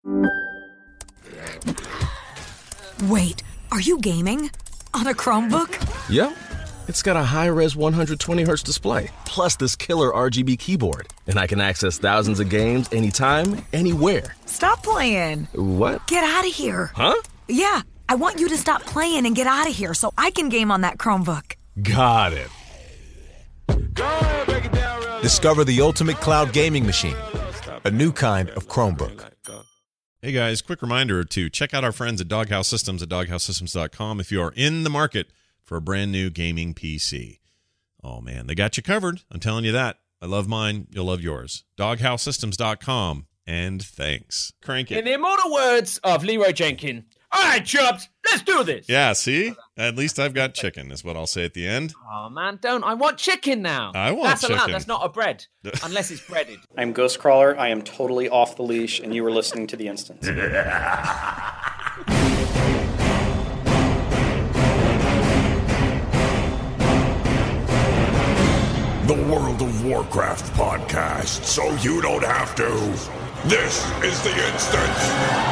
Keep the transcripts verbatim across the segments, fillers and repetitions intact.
Wait, are you gaming? On a Chromebook? Yep. It's got a high-res one hundred twenty hertz display, plus this killer R G B keyboard. And I can access thousands of games anytime, anywhere. Stop playing. What? Get out of here. Huh? Yeah, I want you to stop playing and get out of here so I can game on that Chromebook. Got it. Discover the ultimate cloud gaming machine, a new kind of Chromebook. Hey guys, quick reminder to check out our friends at Doghouse Systems at doghouse systems dot com if you are in the market for a brand new gaming P C. Oh man, they got you covered. I'm telling you that. I love mine. You'll love yours. doghouse systems dot com. And thanks. Crank it. In the immortal words of Leroy Jenkins, all right, chubs, let's do this. Yeah, see? At least I've got chicken, is what I'll say at the end. Oh, man, don't. I want chicken now. I want That's chicken. allowed. That's not a bread, unless it's breaded. I'm Ghostcrawler. I am totally off the leash, and you were listening to The Instance. The World of Warcraft podcast, so you don't have to. This is The Instance.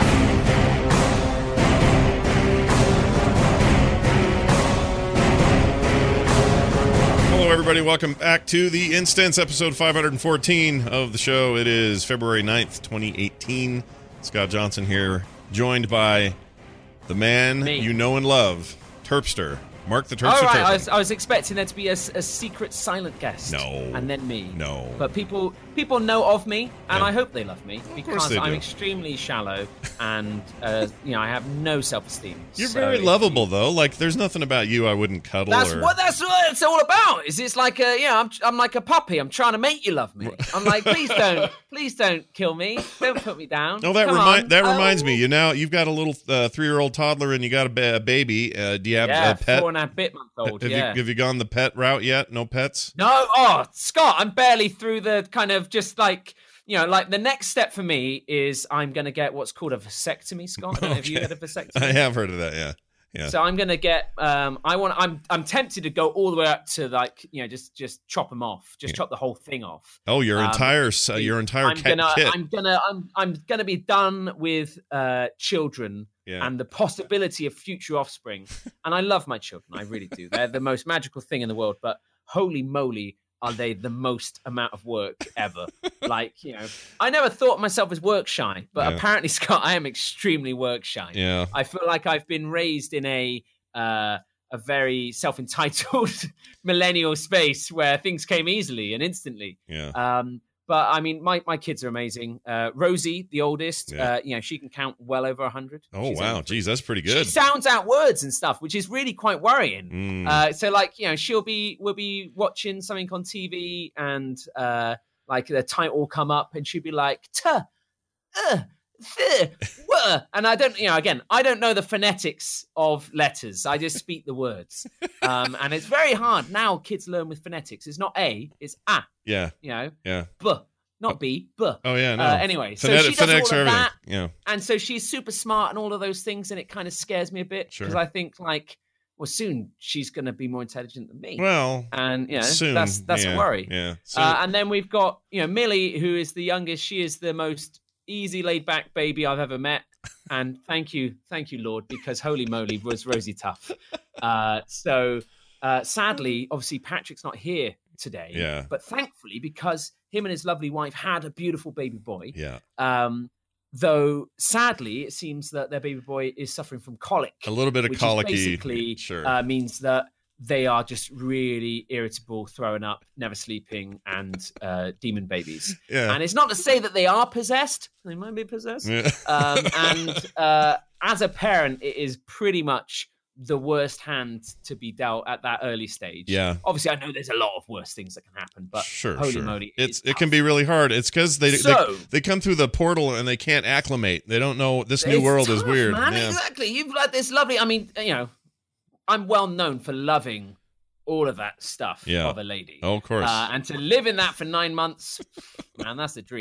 Hello, everybody. Welcome back to The Instance, episode five hundred fourteen of the show. It is February ninth, twenty eighteen. Scott Johnson here, joined by the man Me. you know and love, Terpster. Mark the Terpster. All right, Terpster. I was, I was expecting there to be a, a secret silent guest. No. And then me. No. But people people know of me, and Yeah. I hope they love me, because they I'm do. extremely shallow, and uh, you know I have no self-esteem. You're So very if lovable, you- though. Like, there's nothing about you I wouldn't cuddle. That's or... what that's what it's all about. Is it's like a you know I'm I'm like a puppy. I'm trying to make you love me. I'm like, please don't please don't kill me. Don't put me down. No, that Come remind on. that reminds Oh. me. You now you've got a little uh, three-year-old toddler and you got a, ba- a baby. Uh, do you have Yeah, a pet? four and a half bit month old. have, Yeah. you, have you gone the pet route yet? No pets? No, oh, Scott, I'm barely through the kind of just like, you know, like the next step for me is I'm going to get what's called a vasectomy, Scott. I don't know if you Okay. heard of vasectomy. I have heard of that. Yeah, yeah. So I'm going to get, um, I want, I'm, I'm tempted to go all the way up to like, you know, just, just chop them off, just Yeah. chop the whole thing off. oh, your um, entire s- uh, your entire I'm cat gonna, kit. I'm gonna, I'm, I'm gonna be done with uh, children Yeah. and the possibility of future offspring. And I love my children, I really do. They're the most magical thing in the world. But holy moly, are they the most amount of work ever? Like, you know, I never thought of myself as work shy, but Yeah. apparently, Scott, I am extremely work shy. yeah. I feel like I've been raised in a uh, a very self-entitled millennial space where things came easily and instantly. Yeah. Um, but I mean, my, my kids are amazing. Uh, Rosie, the oldest, Yeah. uh, you know, she can count well over a hundred. oh She's wow. only three. Geez, that's pretty She good. sounds out words and stuff, which is really quite worrying. Mm. Uh, so like, you know, she'll be, we'll be watching something on T V and uh, like the title will come up and she'll be like, tuh, uh, th, wuh. And I don't, you know, again, I don't know the phonetics of letters. I just speak the words. Um, and it's very hard. Now kids learn with phonetics. It's not A, it's A, yeah. you know, Yeah. B, not B, B. Oh yeah. No. Uh, anyway, so Phonet- she does phonetics all are of everything. that. Yeah. And so she's super smart and all of those things, and it kind of scares me a bit because Sure. I think like, well, soon she's going to be more intelligent than me, Well. and you know soon. that's that's yeah. a worry. Yeah. So, Uh, and then we've got you know Millie, who is the youngest. She is the most easy, laid back baby I've ever met. And thank you, thank you, Lord, because holy moly, was Rosie tough. Uh, so uh, sadly, obviously, Patrick's not here today. Yeah. But thankfully, because him and his lovely wife had a beautiful baby boy. yeah. Um, though sadly, it seems that their baby boy is suffering from colic. A little bit of which colicky. is basically Sure. uh, means that they are just really irritable, throwing up, never sleeping, and uh, demon babies. yeah. And it's not to say that they are possessed; they might be possessed. yeah. Um, and uh, as a parent, it is pretty much the worst hand to be dealt at that early stage. Yeah. Obviously, I know there's a lot of worse things that can happen, but sure, holy sure. moly, it's it's it can tough. be really hard. It's because they, So- they they come through the portal and they can't acclimate. They don't know this new It's world is tough, weird. man. Yeah. Exactly. You've got this lovely. I mean, you know, I'm well known for loving all of that stuff Yeah. of a lady. Oh, of course. Uh, and to live in that for nine months, man, that's a dream.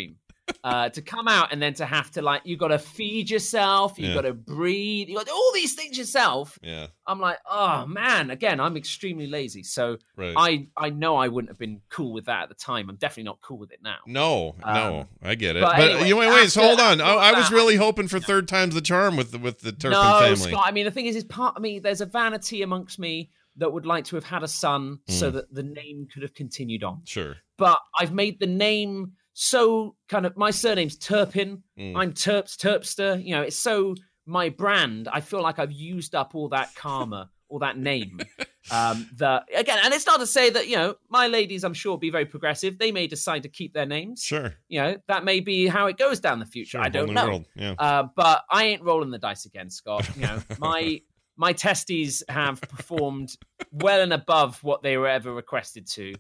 uh, to come out and then to have to like, you got to feed yourself, you Yeah. got to breathe, you got to do all these things yourself. Yeah. I'm like, oh man, again, I'm extremely lazy. So Right. I, I know I wouldn't have been cool with that at the time. I'm definitely not cool with it now. No, no, Um, I get it. but But, anyway, you wait, wait, so after- hold on. I, after I was that- really hoping for third time's the charm with the, with the Turpin no, family. Scott, I mean, the thing is, is part of me, there's a vanity amongst me that would like to have had a son so Mm. that the name could have continued on. Sure. But I've made the name so kind of, my surname's Turpin. Mm. I'm Terps, Terpster. You know, it's so my brand. I feel like I've used up all that karma, all that name. Um, that again, and it's not to say that, you know, my ladies, I'm sure, will be very progressive. They may decide to keep their names. Sure. You know, that may be how it goes down the future. Sure, I whole don't new know. world, yeah. Uh, but I ain't rolling the dice again, Scott. You know, my my testes have performed well and above what they were ever requested to.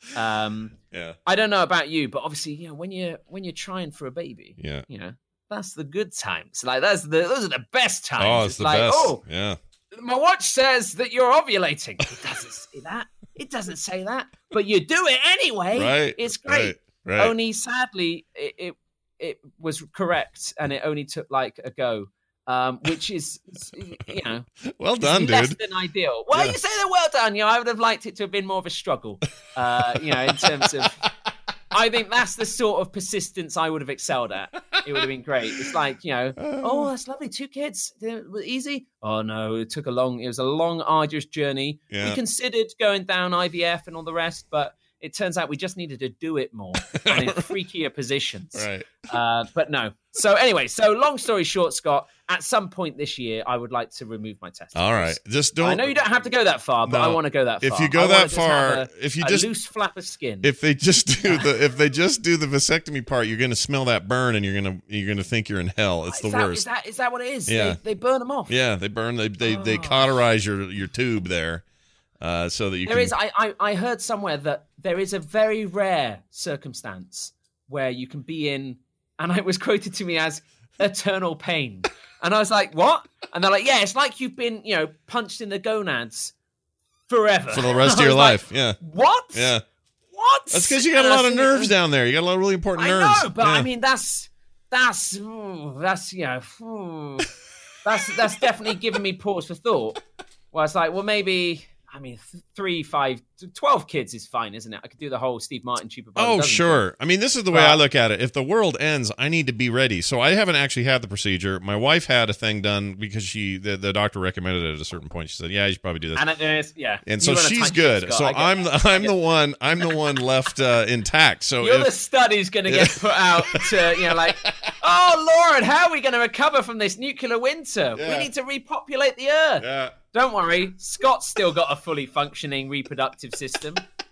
Um, Yeah. I don't know about you, but obviously, you know, when you're when you're trying for a baby, Yeah. you know, that's the good times. Like that's the those are the best times. Oh, it's the like, best. oh, Yeah. my watch says that you're ovulating. It doesn't say that. It doesn't say that. But you do it anyway. Right. It's great. Right. Right. Only sadly, it, it it was correct, and it only took like a go, um, which is, you know, Well is done, less dude. than ideal. Well, Yeah. you say that well done. You know, I would have liked it to have been more of a struggle. Uh, you know, in terms of, I think that's the sort of persistence I would have excelled at. It would have been great. It's like, you know, oh, that's lovely. Two kids. It was easy. Oh, no, it took a long, it was a long, arduous journey. Yeah. We considered going down I V F and all the rest, but it turns out we just needed to do it more and in freakier positions. Right. Uh, but no. So anyway, so long story short, Scott, at some point this year, I would like to remove my testicles. All right. Just don't. I know you don't have to go that far, but No. I want to go that far. If you go I wanna that just have far, a- if you a just- loose flap of skin. If they just do the if they just do the vasectomy part, you're gonna smell that burn, and you're gonna you're gonna think you're in hell. It's is the that, worst. Is that is that what it is? Yeah. They, they burn them off. Yeah, they burn. They they, they Oh. cauterize your your tube there, uh, so that you There can. is. I, I I heard somewhere that there is a very rare circumstance where you can be in, and it was quoted to me as eternal pain, and I was like, what? And they're like, yeah, it's like you've been, you know, punched in the gonads forever for the rest I of your was like, life. Yeah, What? yeah. What? That's because you got a And I lot of was nerves thinking- down there. You got a lot of really important I nerves. know, but Yeah. I mean, that's that's ooh, that's you know, ooh, that's that's definitely giving me pause for thought. Well, it's like, well, maybe. I mean, th- three, five, twelve kids is fine, isn't it? I could do the whole Steve Martin Super Bowl. Oh, dozen sure. thing. I mean, this is the way But- I look at it. If the world ends, I need to be ready. So I haven't actually had the procedure. My wife had a thing done because she the, the doctor recommended it at a certain point. She said, "Yeah, you should probably do this." And it is, yeah. And You so run a she's tight good. ship, Scott. So I get I'm that. the I'm the one I'm the one left uh, intact. So You're the if, study who's going to get put out to, you know, like, oh, Lord, how are we going to recover from this nuclear winter? Yeah. We need to repopulate the Earth. yeah. Don't worry, Scott's still got a fully functioning reproductive system.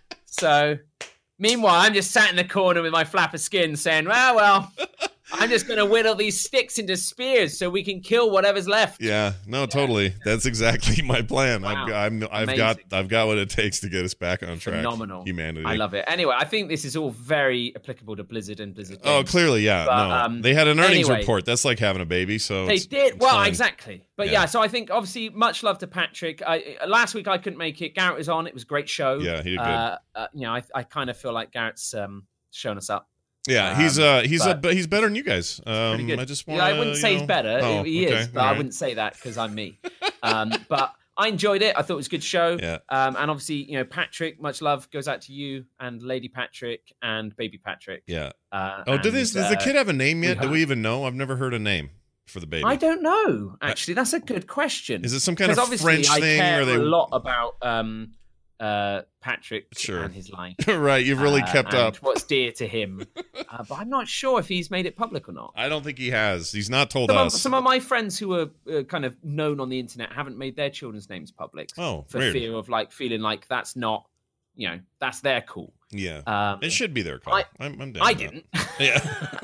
So, meanwhile, I'm just sat in the corner with my flap of skin saying, well, well, I'm just going to whittle these sticks into spears so we can kill whatever's left. Yeah, no, totally. That's exactly my plan. Wow. I've, got- I'm, I've got, Amazing. I've got what it takes to get us back on track. Phenomenal. Humanity. I love it. Anyway, I think this is all very applicable to Blizzard and Blizzard Oh, games. clearly, yeah. But, no, um, they had an earnings anyway. report. That's like having a baby. So They it's- did. it's Well, fine. exactly. But Yeah. yeah. so I think obviously much love to Patrick. I, last week I couldn't make it. Garrett was on. It was a great show. Yeah, he did good. Uh, uh, you know, I, I kind of feel like Garrett's um, shown us up. Yeah, he's Um, uh, he's a, but- but he's better than you guys. Um, Pretty good. I just Yeah, want. I wouldn't say he's better. Oh, he okay, is, but all I right. wouldn't say that because I'm me. Um, but I enjoyed it. I thought it was a good show. Yeah. Um, and obviously, you know, Patrick, much love goes out to you and Lady Patrick and Baby Patrick. Yeah. Uh, Oh, did and, this? Does the uh, kid have a name yet? we Do we have- even know? I've never heard a name for the baby. I don't know. Actually, that's a good question. Is it some kind of 'Cause obviously French I thing, care or they- a lot about um, uh, Patrick Sure. and his life. Right, you've really uh, kept and up. what's dear to him. Uh, but I'm not sure if he's made it public or not. I don't think he has. He's not told Some of, us. some of my friends who are uh, kind of known on the internet haven't made their children's names public. Oh, for weird. fear of like feeling like that's not, you know, that's their call. Yeah, Um, it should be their call. I- I'm, I'm down I with that. didn't. Yeah.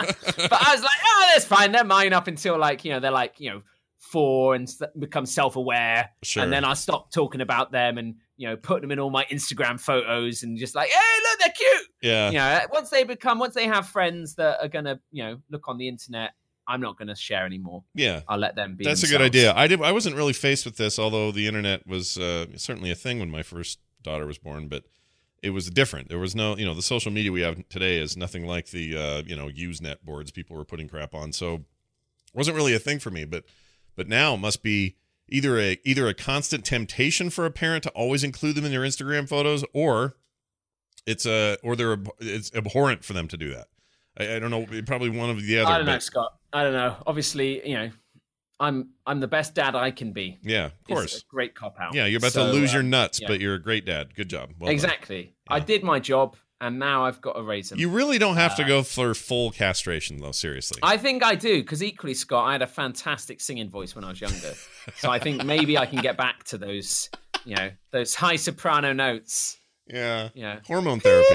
But I was like, oh, that's fine. They're mine up until like, you know, they're like, you know, four and s- become self-aware. Sure. And then I stop talking about them and, you know, put them in all my Instagram photos and just like, hey, look, they're cute. Yeah. You know, once they become, once they have friends that are going to, you know, look on the internet, I'm not going to share anymore. Yeah. I'll let them be. That's a good themselves. idea. I did. I wasn't really faced with this, although the internet was uh, certainly a thing when my first daughter was born. But it was different. There was no, you know, the social media we have today is nothing like the, uh, you know, Usenet boards people were putting crap on. So it wasn't really a thing for me. But but now it must be either a either a constant temptation for a parent to always include them in their Instagram photos, or it's a or they're it's abhorrent for them to do that. I, I don't know. Probably one of the other. I don't know, but, Scott. I don't know. Obviously, you know, I'm I'm the best dad I can be. Yeah, of course. Great cop out. Yeah, you're about so, to lose um, your nuts, yeah. but you're a great dad. Good job. Well exactly. Yeah. I did my job, and now I've got to raise them. You really don't have to Uh, go for full castration, though. Seriously. I think I do, because equally, Scott, I had a fantastic singing voice when I was younger. So I think maybe I can get back to those, you know, those high soprano notes. Yeah. Yeah. Hormone therapy.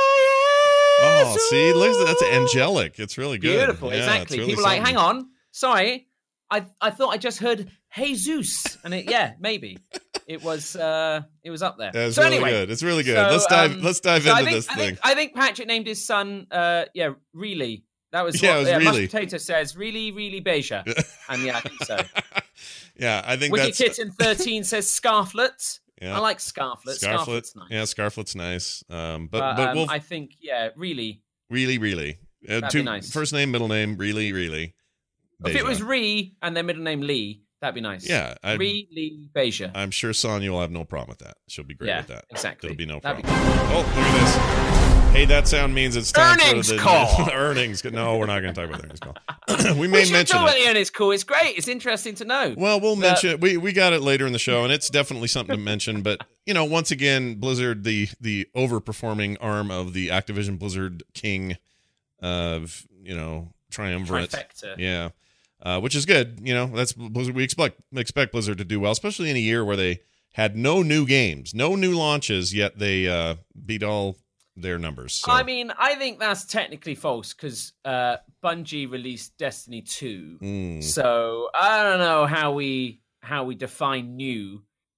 Oh, see, look, that's angelic. It's really good. Beautiful, Yeah, exactly. it's really People are like, something. hang on, sorry, I I thought I just heard Jesus, and it, yeah, maybe it was uh it was up there. Yeah, it's so really anyway, good. It's really good. so, let's dive. um, let's dive so into I think, this I thing. think, I think Patrick named his son, uh, yeah, really. That was Yeah, what it was yeah, really. Mashed Potato says, really, really Beja. And yeah, I think so. yeah, I think Wiki that's Kitten thirteen says Scarflet. Yeah. I like Scarflet. Scarflet. Scarflet's nice. Yeah, Scarflet's nice. Um, but But, but um, we'll I think, yeah, really. really, really. Uh, That'd two, be nice. First name, middle name, really, really. If it Beja. was Ree and their middle name Lee, that'd be nice. Yeah, I'd- Ree, Lee, Beja. I'm sure Sonya will have no problem with that. She'll be great Yeah, with that. exactly. It'll be no That'd problem. be Oh, look at this. Hey, that sound means it's time Earnings for the call. earnings. No, we're not going to talk about the earnings call. we We may should mention talk about it. the earnings call. It's great. It's interesting to know. Well, we'll But- mention it. We we got it later in the show, and it's definitely something to mention. But you know, once again, Blizzard, the the overperforming arm of the Activision Blizzard King, of you know triumvirate, Trifecta. yeah, uh, which is good. You know, that's Blizzard. We expect expect Blizzard to do well, especially in a year where they had no new games, no new launches, yet they uh, beat all their numbers. So. I mean, I think that's technically false because uh, Bungie released Destiny two. Mm. So I don't know how we how we define new.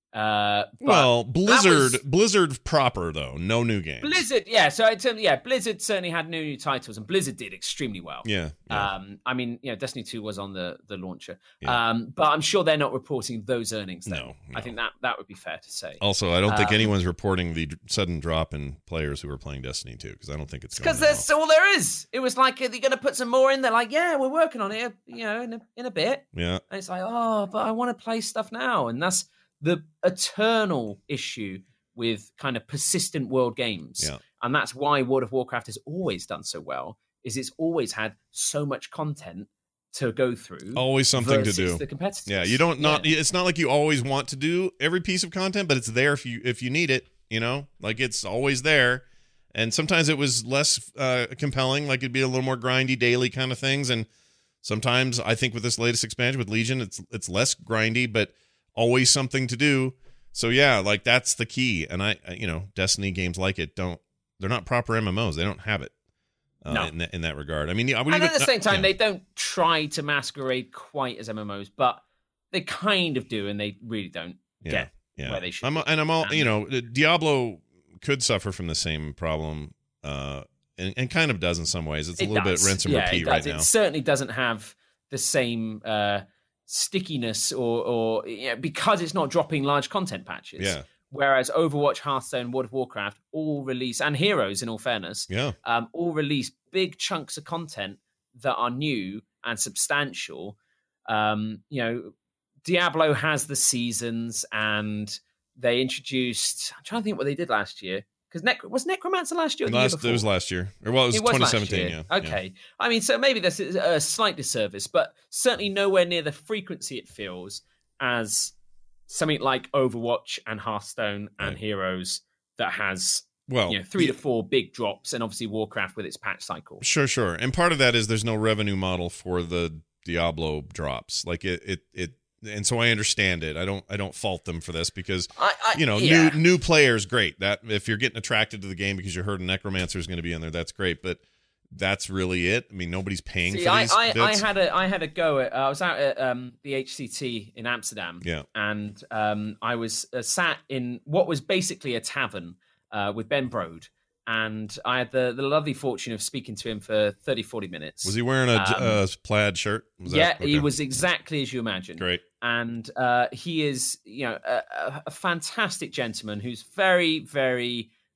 Uh, but Well, that Blizzard, was- Blizzard proper though, no new games. Blizzard, yeah. So in terms, yeah, Blizzard certainly had new new titles, and Blizzard did extremely well. Yeah. yeah. Um, I mean, you know, Destiny two was on the the launcher, Yeah. um, but I'm sure they're not reporting those earnings. Then. No, no. I think that that would be fair to say. Also, I don't think Um, anyone's reporting the d- sudden drop in players who are playing Destiny two because I don't think it's Because going that's all there is. It was like, are they going to put some more in? They're like, yeah, we're working on it, you know, in a, in a bit. well. Yeah. And it's like, oh, but I want to play stuff now. And that's the eternal issue with kind of persistent world games. Yeah. And that's why World of Warcraft has always done so well, is it's always had so much content to go through. Always something to versus do. The competitors. Yeah, you don't not. Yeah. It's not like you always want to do every piece of content, but it's there if you if you need it. You know, like it's always there. And sometimes it was less uh, compelling, like it'd be a little more grindy daily kind of things. And sometimes I think with this latest expansion with Legion, it's it's less grindy, but always something to do. So yeah, like that's the key. And I, I you know, Destiny games like it don't. They're not proper M M Os. They don't have it. Uh, No. in, that, in that regard. I mean, I would And even, at the same time, yeah. they don't try to masquerade quite as M M Os, but they kind of do, and they really don't Yeah. get yeah. where they should. I'm, be. and I'm all, Um, you know, Diablo could suffer from the same problem, uh, and, and kind of does in some ways. It's a It little does. bit rinse and yeah, repeat it right does. now. It certainly doesn't have the same uh, stickiness, or, or you know, because it's not dropping large content patches. Yeah. Whereas Overwatch, Hearthstone, World of Warcraft all release, and Heroes, in all fairness, Yeah. um, all release big chunks of content that are new and substantial. Um, you know, Diablo has the seasons, and they introduced. I'm trying to think what they did last year. Because Nec- was Necromancer last year? Or the year Last, before? it was last year. Or, well, it was, It was twenty last seventeen. year. Yeah. Okay. I mean, so maybe this is a slight disservice, but certainly nowhere near the frequency it feels as something like Overwatch and Hearthstone and Right. Heroes that has Well, you know three to four big drops, and obviously Warcraft with its patch cycle. Sure, sure. And part of that is there's no revenue model for the Diablo drops. Like it, it, it, and so I understand it. I don't, I don't fault them for this because I, I, you know, yeah. new new players, great. That if you're getting attracted to the game because you heard a Necromancer is going to be in there, that's great. But that's really it. I mean, nobody's paying See, for I, these I, I bits. had a I had a go at. Uh, I was out at um, the H C T in Amsterdam. Yeah. and um, I was uh, sat in what was basically a tavern uh, with Ben Brode, and I had the, the lovely fortune of speaking to him for thirty, forty minutes. Was he wearing a Um, uh, plaid shirt? Was that- yeah, he okay. was exactly as you imagine. Great. And uh, he is, you know, a, a- a fantastic gentleman who's very, very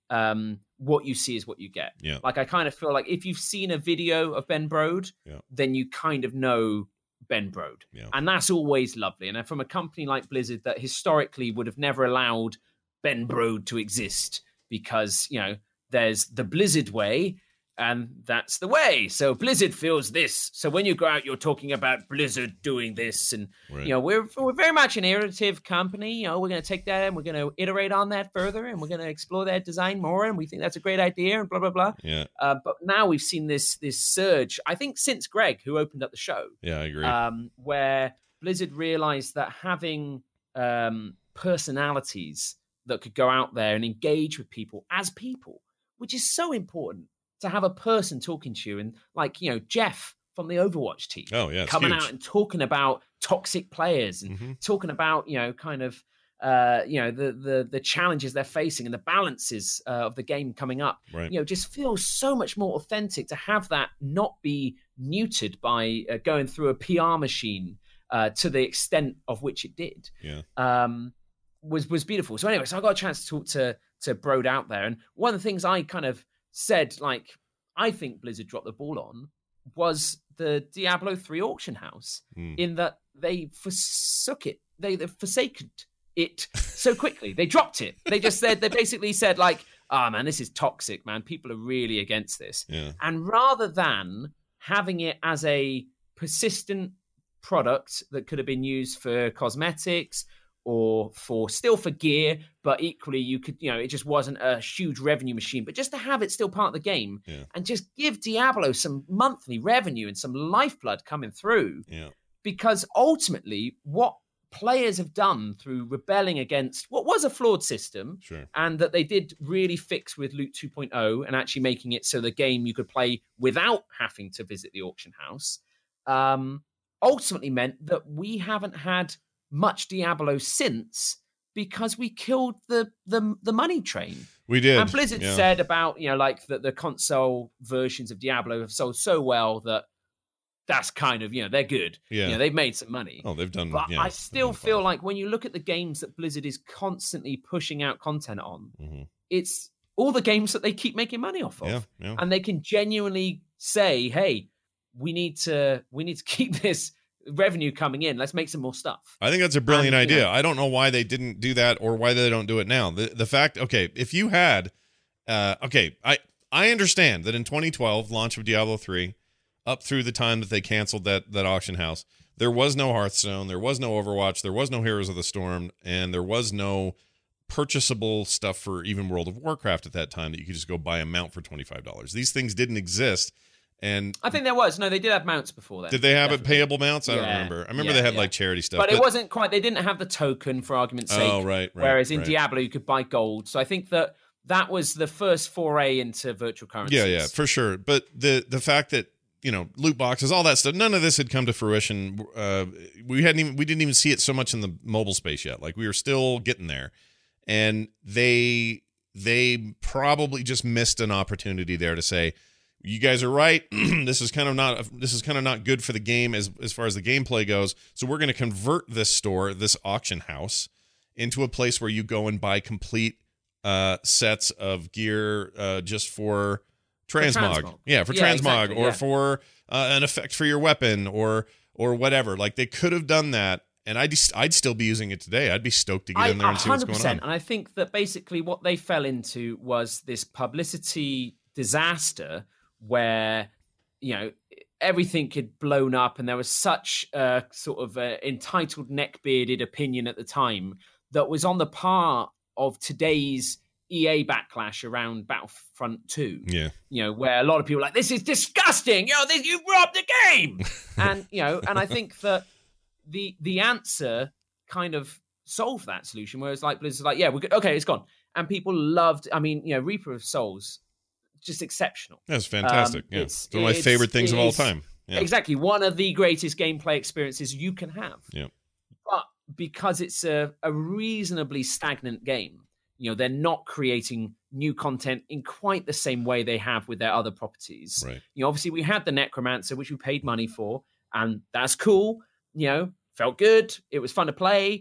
um, what you see is what you get. Yeah. Like I kind of feel like if you've seen a video of Ben Brode, yeah. then you kind of know Ben Brode. Yeah. And that's always lovely. And from a company like Blizzard that historically would have never allowed Ben Brode to exist because, you know, there's the Blizzard way and that's the way. So Blizzard feels this. So when you go out, you're talking about Blizzard doing this. And, right. you know, we're we're very much an iterative company. You know, we're going to take that and we're going to iterate on that further and we're going to explore that design more. And we think that's a great idea and blah, blah, blah. Yeah. Uh, but now we've seen this this surge, I think since Greg, who opened up the show. Yeah, I agree. Um, where Blizzard realized that having um, personalities that could go out there and engage with people as people, which is so important. To have a person talking to you and like, you know, Jeff from the Overwatch team oh, yeah, coming huge. out and talking about toxic players and mm-hmm. talking about, you know, kind of, uh, you know, the, the, the challenges they're facing and the balances uh, of the game coming up, right. you know, just feels so much more authentic to have that not be neutered by uh, going through a P R machine uh, to the extent of which it did. Yeah. Um, was, was beautiful. So anyway, so I got a chance to talk to, to Brode out there. And one of the things I kind of said, like, I think Blizzard dropped the ball on was the Diablo three auction house mm. in that they forsook it. They, they forsaken it so quickly. They dropped it. They just said, they basically said like, ah, oh, man, this is toxic, man. People are really against this. Yeah. And rather than having it as a persistent product that could have been used for cosmetics or for still for gear, but equally you could, you know, it just wasn't a huge revenue machine, but just to have it still part of the game yeah. and just give Diablo some monthly revenue and some lifeblood coming through. Yeah. Because ultimately what players have done through rebelling against what was a flawed system sure. and that they did really fix with Loot two point oh and actually making it so the game you could play without having to visit the auction house, um, ultimately meant that we haven't had much Diablo since because we killed the the, the money train. We did. And Blizzard yeah. said about, you know, like that the console versions of Diablo have sold so well that that's kind of, you know, they're good. Yeah. You know, they've made some money. Oh, they've done. But yeah, I still feel fun. like when you look at the games that Blizzard is constantly pushing out content on, mm-hmm. it's all the games that they keep making money off of. Yeah, yeah. And they can genuinely say, hey, we need to we need to keep this revenue coming in. Let's make some more stuff. I think that's a brilliant and, idea. You know, I don't know why they didn't do that or why they don't do it now. The the fact, okay, if you had, uh, okay, I I understand that in twenty twelve, launch of Diablo three, up through the time that they canceled that that auction house, there was no Hearthstone, there was no Overwatch, there was no Heroes of the Storm, and there was no purchasable stuff for even World of Warcraft at that time that you could just go buy a mount for twenty-five dollars. These things didn't exist. And I think there was. No, they did have mounts before then. Did they have definitely. it payable mounts? I yeah. don't remember. I remember yeah, they had yeah. like charity stuff. But, but it wasn't quite, they didn't have the token for argument's sake. Oh, right, right. Whereas in right. Diablo, you could buy gold. So I think that that was the first foray into virtual currencies. Yeah, yeah, for sure. But the the fact that, you know, loot boxes, all that stuff, none of this had come to fruition. Uh, we hadn't even, we didn't even see it so much in the mobile space yet. Like we were still getting there. And they they probably just missed an opportunity there to say, you guys are right. this is kind of not this is kind of not good for the game as as far as the gameplay goes. So we're going to convert this store, this auction house, into a place where you go and buy complete uh, sets of gear uh, just for transmog. For transmog. Yeah, for yeah, transmog exactly, or yeah. for uh, an effect for your weapon or or whatever. Like they could have done that. And I'd, I'd still be using it today. I'd be stoked to get I, in there and see what's going on. And I think that basically what they fell into was this publicity disaster where, you know, everything had blown up and there was such a sort of a entitled neck-bearded opinion at the time that was on the part of today's E A backlash around Battlefront two. Yeah. You know, where a lot of people are like, this is disgusting. You know, this, you robbed the game. and, you know, and I think that the the answer kind of solved that solution, whereas like Blizzard's like, yeah, we're good. Okay, it's gone. And people loved, I mean, you know, Reaper of Souls, just exceptional. That's fantastic. Um, yeah. It's, it's one of my it's, favorite things of all it's, time. Yeah. Exactly. One of the greatest gameplay experiences you can have. Yeah. But because it's a, a reasonably stagnant game, you know, they're not creating new content in quite the same way they have with their other properties. Right. You know, obviously we had the Necromancer, which we paid money for, and that's cool. You know, felt good. It was fun to play.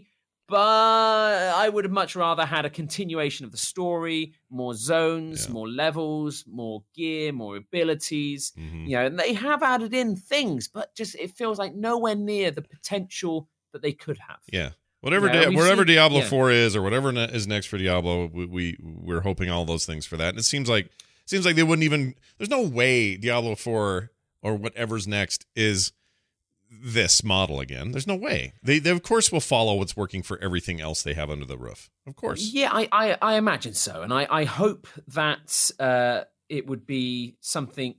but I would have much rather had a continuation of the story, more zones, Yeah. more levels, more gear, more abilities. Mhm. You know, and they have added in things, but just it feels like nowhere near the potential that they could have. Yeah. Whatever, Yeah, Di- we've whatever seen- Diablo yeah. four is, or whatever ne- is next for Diablo, we, we we're hoping all those things for that. And it seems like seems like they wouldn't even. There's no way Diablo four or whatever's next is this model again. There's no way. They, they of course will follow what's working for everything else they have under the roof. Of course. Yeah, I, I, I imagine so. And I, I hope that uh, it would be something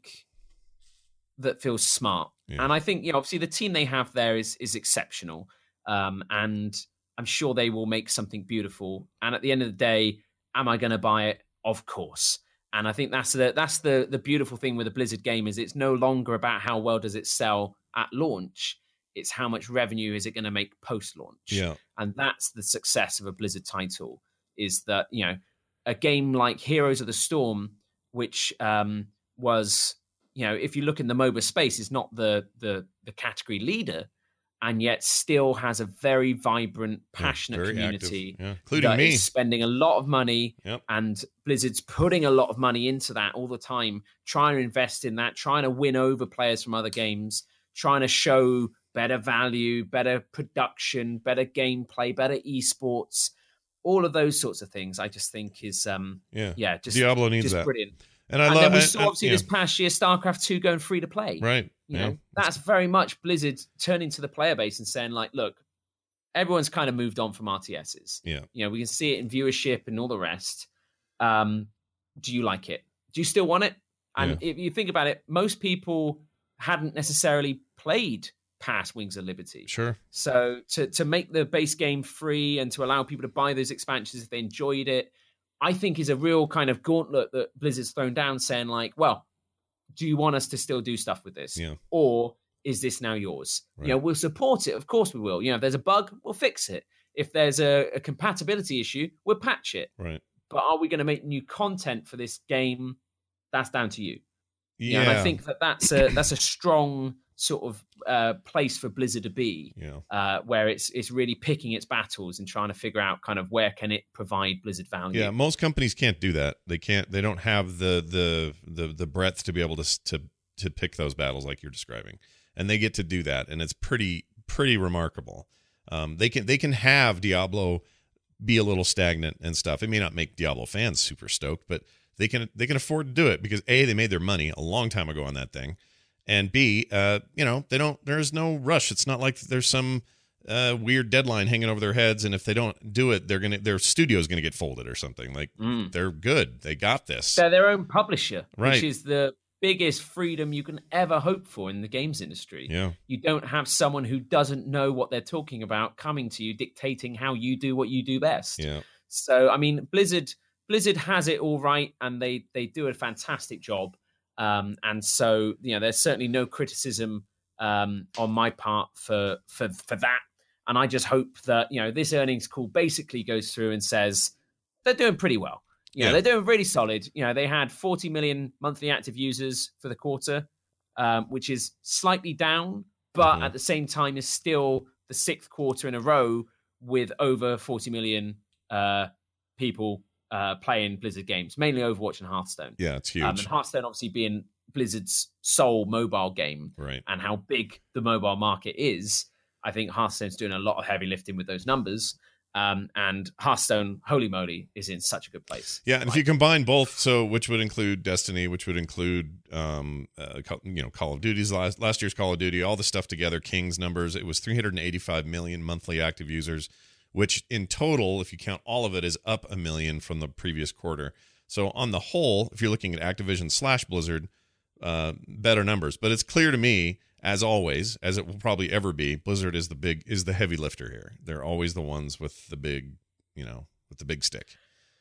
that feels smart. Yeah. And I think, you know, obviously the team they have there is is exceptional. Um, and I'm sure they will make something beautiful. And at the end of the day, am I going to buy it? Of course. And I think that's the that's the the beautiful thing with a Blizzard game is it's no longer about how well does it sell at launch. It's how much revenue is it going to make post-launch. Yeah. And that's the success of a Blizzard title is that, you know, a game like Heroes of the Storm, which um, was, you know, if you look in the MOBA space, is not the the the category leader, and yet still has a very vibrant, passionate very community, active. Yeah, including that me. is spending a lot of money, Yep. and Blizzard's putting a lot of money into that all the time, trying to invest in that, trying to win over players from other games, trying to show better value, better production, better gameplay, better esports, all of those sorts of things. I just think is, um, Yeah. yeah, just Diablo needs just that. brilliant. And I And love then we I- saw I- obviously yeah. this past year StarCraft two going free to play. Right. You yeah. know, that's very much Blizzard turning to the player base and saying, like, look, everyone's kind of moved on from R T Ss. Yeah. You know, we can see it in viewership and all the rest. Um, do you like it? Do you still want it? And if you think about it, most people hadn't necessarily played past Wings of Liberty. Sure. So to to make the base game free and to allow people to buy those expansions if they enjoyed it, I think is a real kind of gauntlet that Blizzard's thrown down saying like, well, do you want us to still do stuff with this? Yeah. Or is this now yours? Right. You know, we'll support it. Of course we will. You know, if there's a bug, we'll fix it. If there's a, a compatibility issue, we'll patch it. Right. But are we going to make new content for this game? That's down to you. You Yeah. know, and I think that that's a, that's a strong sort of uh, place for Blizzard to be, Yeah. uh, where it's it's really picking its battles and trying to figure out kind of where can it provide Blizzard value. Yeah, most companies can't do that. They can't. They don't have the the the the breadth to be able to to to pick those battles like you're describing, and they get to do that, and it's pretty pretty remarkable. Um, they can they can have Diablo be a little stagnant and stuff. It may not make Diablo fans super stoked, but they can they can afford to do it because A, they made their money a long time ago on that thing, and B, uh, you know, they don't. There's no rush. It's not like there's some uh, weird deadline hanging over their heads, and if they don't do it, they're gonna their studio's gonna get folded or something. Like Mm. they're good. They got this. They're their own publisher, Right. which is the biggest freedom you can ever hope for in the games industry. Yeah. You don't have someone who doesn't know what they're talking about coming to you, dictating how you do what you do best. Yeah. So, I mean, Blizzard Blizzard has it all right, and they they do a fantastic job. Um, and so, you know, there's certainly no criticism um, on my part for for for that. And I just hope that, you know, this earnings call basically goes through and says they're doing pretty well. You know, Yeah. they're doing really solid. You know, they had forty million monthly active users for the quarter, um, which is slightly down, but Mhm. at the same time is still the sixth quarter in a row with over forty million uh, people uh, playing Blizzard games, mainly Overwatch and Hearthstone. Yeah, it's huge. Um, and Hearthstone obviously being Blizzard's sole mobile game, Right. and how big the mobile market is, I think Hearthstone's doing a lot of heavy lifting with those numbers. Um, and Hearthstone, holy moly, is in such a good place. Yeah, and if you combine both, so which would include Destiny, which would include um, uh, Call- you know, Call of Duty's last last year's Call of Duty, all the stuff together, King's numbers, it was three hundred eighty-five million monthly active users, which in total, if you count all of it, is up a million from the previous quarter. So on the whole, if you're looking at Activision slash Blizzard, uh, better numbers. But it's clear to me, as always, as it will probably ever be, Blizzard is the big is the heavy lifter here. They're always the ones with the big, you know, with the big stick.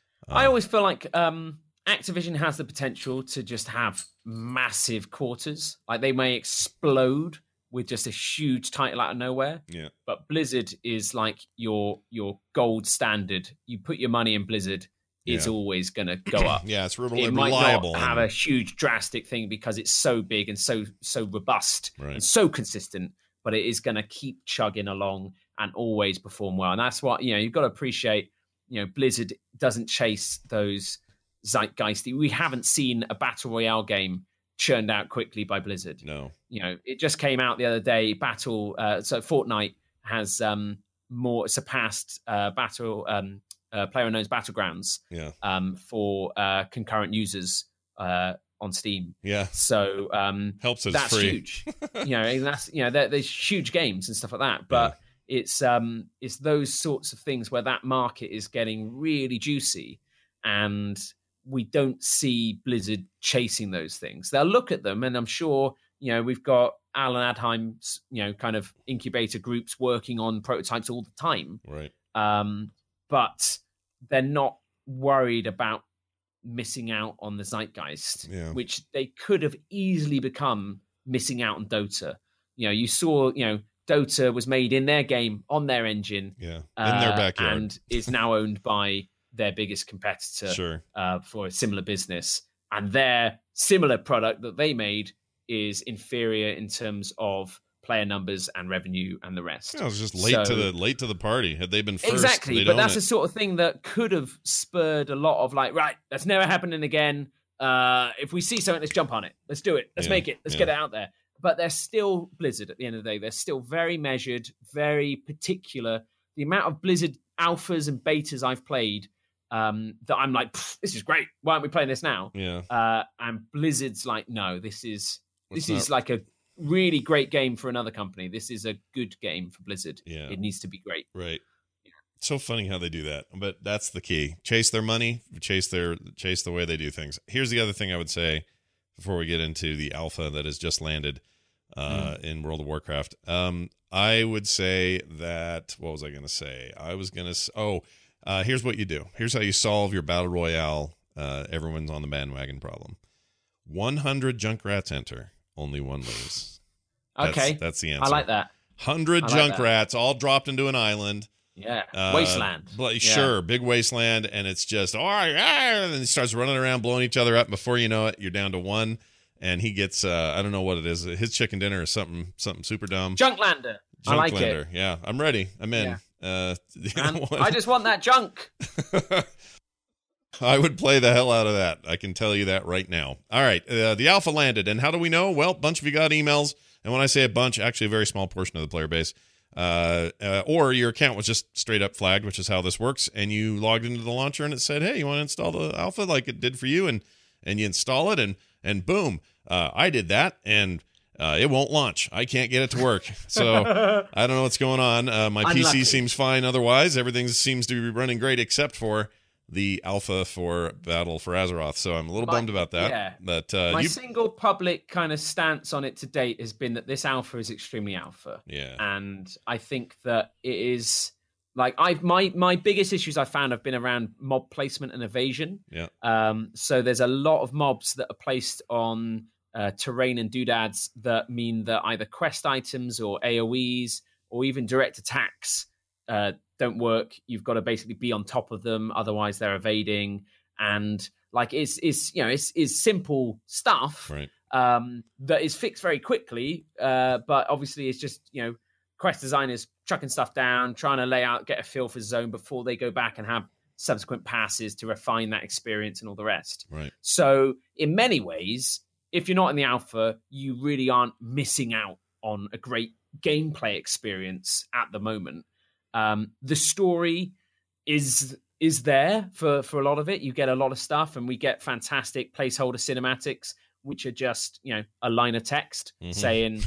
I always feel like um, Activision has the potential to just have massive quarters. Like they may explode with just a huge title out of nowhere. Yeah. But Blizzard is like your your gold standard. You put your money in Blizzard, it's Yeah. always going to go up. Yeah, it's re- It might reliable. not have and- a huge drastic thing because it's so big and so so robust Right. and so consistent. but it is going to keep chugging along and always perform well. And that's what, you know, you've got to appreciate, you know, Blizzard doesn't chase those zeitgeisty. We haven't seen a battle royale game churned out quickly by Blizzard. No. You know, it just came out the other day, Battle, uh, so Fortnite has um, more surpassed uh, Battle, um, uh, PlayerUnknown's Battlegrounds yeah. um, for uh, concurrent users uh, on Steam. Yeah. So um, helps us that's free. huge. you know, and that's, you know, there, there's huge games and stuff like that, but yeah. it's um, it's those sorts of things where that market is getting really juicy, and we don't see Blizzard chasing those things. They'll look at them, and I'm sure, you know, we've got Alan Adheim's, you know, kind of incubator groups working on prototypes all the time. Right. Um, but they're not worried about missing out on the zeitgeist, yeah. which they could have easily become missing out on Dota. You know, you saw, you know, Dota was made in their game on their engine. Yeah. In uh, their backyard. And is now owned by their biggest competitor sure. uh, for a similar business. And their similar product that they made is inferior in terms of player numbers and revenue and the rest. Yeah, it was just late so, to the late to the party. Had they been first, exactly, but that's it. The sort of thing that could have spurred a lot of like, right, that's never happening again. Uh, if we see something, let's jump on it. Let's do it. Let's yeah, make it. Let's yeah. get it out there. But they're still Blizzard at the end of the day. They're still very measured, very particular. The amount of Blizzard alphas and betas I've played, um, that I'm like, this is great. Why aren't we playing this now? Yeah. Uh, and Blizzard's like, no, this is It's this is not... like a really great game for another company. This is a good game for Blizzard. Yeah. It needs to be great. Right. So funny how they do that, but that's the key. Chase their money, chase their chase the way they do things. Here's the other thing I would say before we get into the alpha that has just landed uh, mm. in World of Warcraft. Um, I would say that, what was I going to say? I was going to, oh, uh, here's what you do. Here's how you solve your Battle Royale, uh, everyone's on the bandwagon problem. one hundred Junkrats enter, only one leaves. That's, okay. That's the answer. I like that. one hundred like Junkrats all dropped into an island. Yeah, uh, wasteland. But yeah. Sure, big wasteland, and it's just, all right, and he starts running around, blowing each other up. Before you know it, you're down to one, and he gets, uh, I don't know what it is, his chicken dinner or something something super dumb. Junklander. I like Junklander, it. yeah. I'm ready. I'm in. Yeah. Uh, Man, I just want that junk. I would play the hell out of that. I can tell you that right now. All right, uh, the alpha landed, and how do we know? Well, a bunch of you got emails, and when I say a bunch, actually a very small portion of the player base. Uh, uh, or your account was just straight up flagged, which is how this works, and you logged into the launcher and it said, hey, you want to install the alpha like it did for you, and and you install it, and and boom, uh, I did that, and uh, it won't launch. I can't get it to work, so I don't know what's going on. Uh, my Unlucky. P C seems fine otherwise. Everything seems to be running great except for the alpha for Battle for Azeroth, so I'm a little My, bummed about that. Yeah. But uh, my you... single public kind of stance on it to date has been that this alpha is extremely alpha. Yeah. And I think that it is like I've my my biggest issues I found have been around mob placement and evasion. Yeah. Um. So there's a lot of mobs that are placed on uh, terrain and doodads that mean that either quest items or A O Es or even direct attacks uh, don't work. You've got to basically be on top of them, otherwise they're evading. And like it's it's you know it's it's simple stuff, right. um, that is fixed very quickly. Uh, but obviously it's just you know quest designers chucking stuff down, trying to lay out, get a feel for zone before they go back and have subsequent passes to refine that experience and all the rest. Right. So in many ways, if you're not in the alpha, you really aren't missing out on a great gameplay experience at the moment. Um, the story is is there for, for a lot of it. You get a lot of stuff, and we get fantastic placeholder cinematics, which are just, you know, a line of text mm-hmm. saying,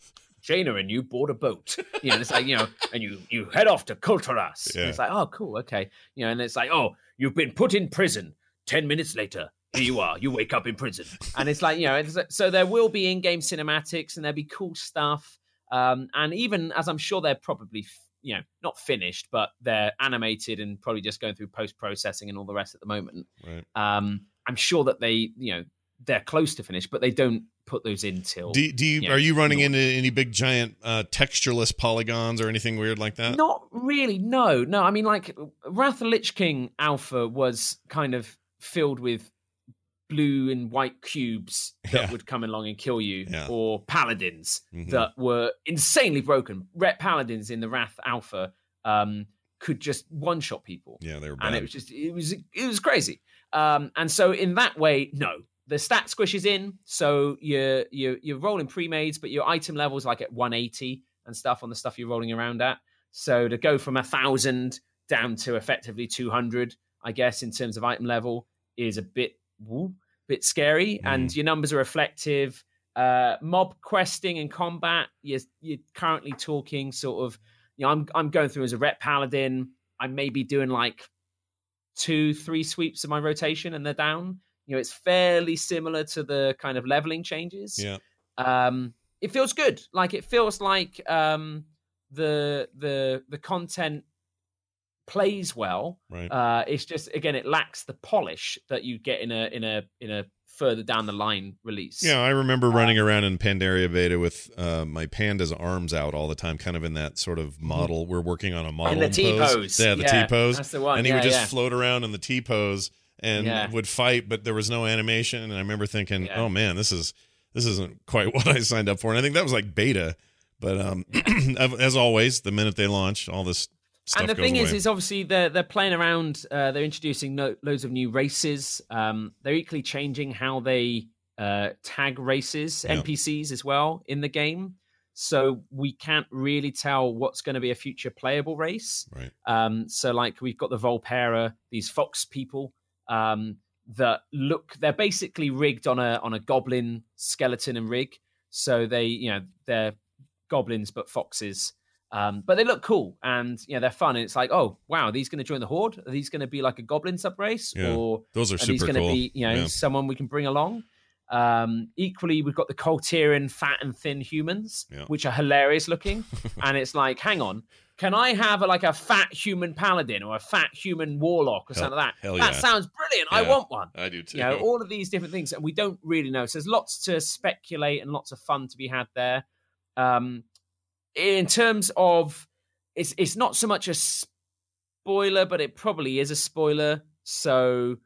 Jaina and you board a boat. You know, it's like, you know, and you, you head off to Kulturas. Yeah. And it's like, oh, cool, okay. You know, and it's like, oh, you've been put in prison. Ten minutes later, here you are. You wake up in prison. And it's like, you know, it's, so there will be in-game cinematics, and there'll be cool stuff. Um, and even, as I'm sure they're probably... you know, not finished, but they're animated and probably just going through post-processing and all the rest at the moment. Right. Um, I'm sure that they, you know, they're close to finished, but they don't put those in till. Do, do you, you know, are you running into any big giant uh, textureless polygons or anything weird like that? Not really. No, no. I mean, like Wrath of the Lich King Alpha was kind of filled with blue and white cubes that Yeah. would come along and kill you, Yeah. or paladins Mhm. that were insanely broken. Ret paladins in the Wrath Alpha um, could just one shot people, Yeah, they were and bad. it was just it was it was crazy. Um, and so in that way, no, the stat squish is in, so you're you're you're rolling pre-mades, but your item level's like at one eighty and stuff on the stuff you're rolling around at. So to go from a thousand down to effectively two hundred, I guess, in terms of item level, is a bit woo, bit scary. Mm. And your numbers are reflective. Uh, mob questing and combat, you're, you're currently talking sort of, you know, I'm I'm going through as a Ret Paladin. I may be doing like two, three sweeps of my rotation and they're down. You know, it's fairly similar to the kind of leveling changes. Yeah. Um, it feels good. Like it feels like um, the the the content plays well. Right. Uh, it's just again, it lacks the polish that you get in a in a in a further down the line release. Yeah, I remember running around in Pandaria Beta with uh, my panda's arms out all the time, kind of in that sort of model. We're working on a model And the T pose. pose. Yeah, the Yeah, T pose. that's the one. And he Yeah, would just yeah. float around in the T pose and Yeah. would fight, but there was no animation. And I remember thinking, Yeah. oh man, this is this isn't quite what I signed up for. And I think that was like beta. But um, as always, the minute they launch, all this stuff And the goes thing away. is, is obviously they're they're playing around. Uh, they're introducing no, loads of new races. Um, they're equally changing how they uh, tag races, Yeah. N P Cs as well in the game. So we can't really tell what's going to be a future playable race. Right. Um, so like we've got the Volpera, these fox people um, that look. They're basically rigged on a on a goblin skeleton and rig. So they, you know, they're goblins but foxes. Um, but they look cool and you know they're fun. And it's like, oh wow, are these going to join the horde? Are these going to be like a goblin sub race, Yeah, or those are are these super going to cool. be you know Yeah. someone we can bring along? Um, equally, we've got the Colterian fat and thin humans, Yeah. which are hilarious looking. And it's like, hang on, can I have a, like a fat human paladin or a fat human warlock or Hell- something like that? hell That yeah. sounds brilliant. I Yeah. want one. I do too. You know, all of these different things, and we don't really know. So there's lots to speculate and lots of fun to be had there. Um, in terms of, it's it's not so much a spoiler, but it probably is a spoiler. So,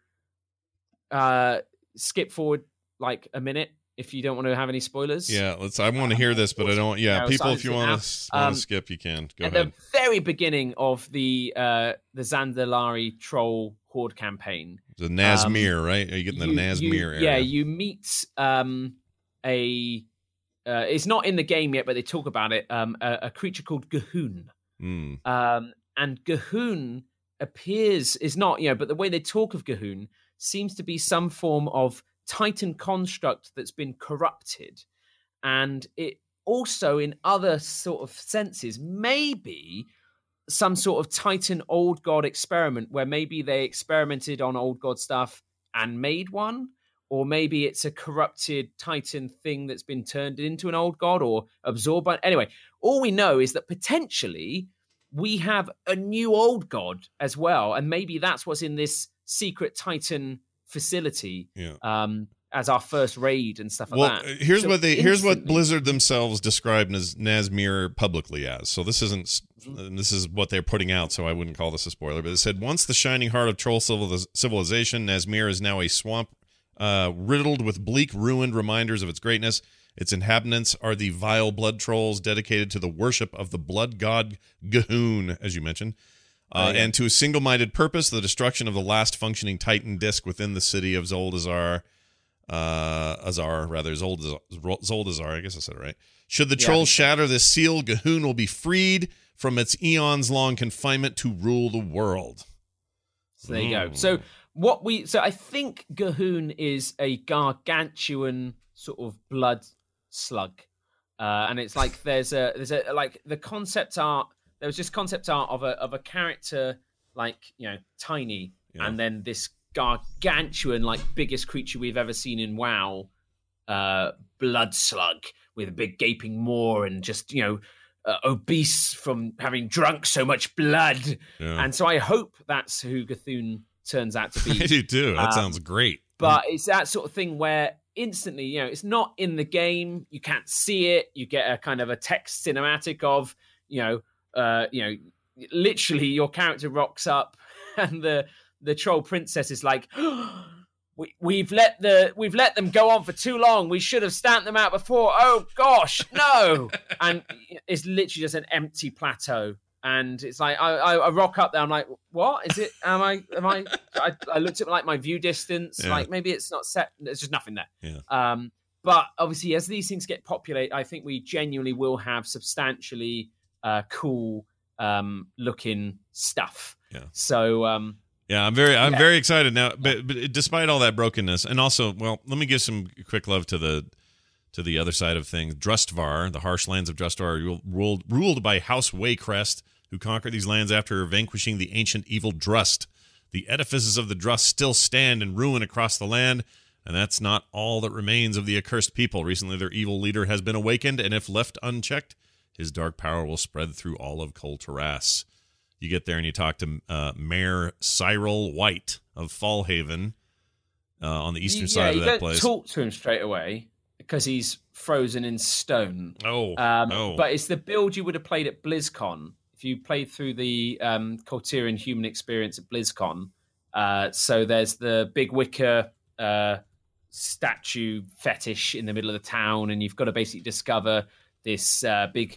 uh, skip forward like a minute if you don't want to have any spoilers. Yeah, let's. I want to hear this, but I don't. Yeah, No, people, silence if you it want now. to want Um, to skip, you can. Go At ahead. the very beginning of the uh, the Zandalari troll horde campaign, The Nazmir, right? Are you getting the you- Nazmir you- area? Yeah, you meet um, a. Uh, it's not in the game yet, but they talk about it. Um, a, a creature called Gahoon, Mm, um, and Gahoon appears is not you know, but the way they talk of Gahoon seems to be some form of Titan construct that's been corrupted, and it also, in other sort of senses, maybe some sort of Titan old god experiment where maybe they experimented on old god stuff and made one. Or maybe it's a corrupted Titan thing that's been turned into an old god or absorbed by. Anyway, all we know is that potentially we have a new old god as well. And maybe that's what's in this secret Titan facility yeah. um, as our first raid and stuff like Well, that. uh, here's So what they here's what instantly- Blizzard themselves described as Nazmir publicly as. So this isn't s- Mm-hmm. this is what they're putting out. So I wouldn't call this a spoiler. But it said once the shining heart of troll civil- civilization, Nazmir is now a swamp uh, riddled with bleak, ruined reminders of its greatness. Its inhabitants are the vile blood trolls dedicated to the worship of the blood god Gahoon, as you mentioned, uh, Oh, yeah. and to a single-minded purpose: the destruction of the last functioning Titan disk within the city of Zoldazar. Uh, Azar, rather, Zoldazar, Zoldazar, I guess I said it right. Should the Yeah, I trolls think so. shatter this seal, Gahoon will be freed from its eons-long confinement to rule the world. So there you go. Mm. So what we so I think Gahoon is a gargantuan sort of blood slug, uh, and it's like there's a there's a like the concept art. There was just concept art of a of a character like you know tiny, Yeah. and then this gargantuan like biggest creature we've ever seen in WoW, uh, blood slug with a big gaping maw and just you know. Uh, obese from having drunk so much blood, Yeah. and so I hope that's who Gahoon turns out to I be. do too. That Um, sounds great. But it's that sort of thing where instantly, you know, it's not in the game. You can't see it. You get a kind of a text cinematic of, you know, uh, you know, literally your character rocks up, and the the troll princess is like, we, we've let the we've let them go on for too long. We should have stamped them out before. Oh gosh, no! And it's literally just an empty plateau. And it's like I, I, I rock up there. I'm like, what is it? Am I? Am I? I, I looked at like my view distance. Yeah. Like maybe it's not set. There's just nothing there. Yeah. Um. But obviously, as these things get populated, I think we genuinely will have substantially uh, cool um, looking stuff. Yeah. So. Um, Yeah, I'm very, I'm Yeah. very excited now. But, but despite all that brokenness, and also, well, let me give some quick love to the, to the other side of things. Drustvar, the harsh lands of Drustvar, ruled ruled by House Waycrest, who conquered these lands after vanquishing the ancient evil Drust. The edifices of the Drust still stand in ruin across the land, and that's not all that remains of the accursed people. Recently, their evil leader has been awakened, and if left unchecked, his dark power will spread through all of Kul Tiras. You get there and you talk to uh, Mayor Cyril White of Fallhaven uh, on the eastern yeah, side you of that don't place. talk to him straight away because he's frozen in stone. Oh, Um, oh. But it's the build you would have played at BlizzCon. If you played through the um, Cortirian human experience at BlizzCon, uh, so there's the big wicker uh, statue fetish in the middle of the town, and you've got to basically discover this uh, big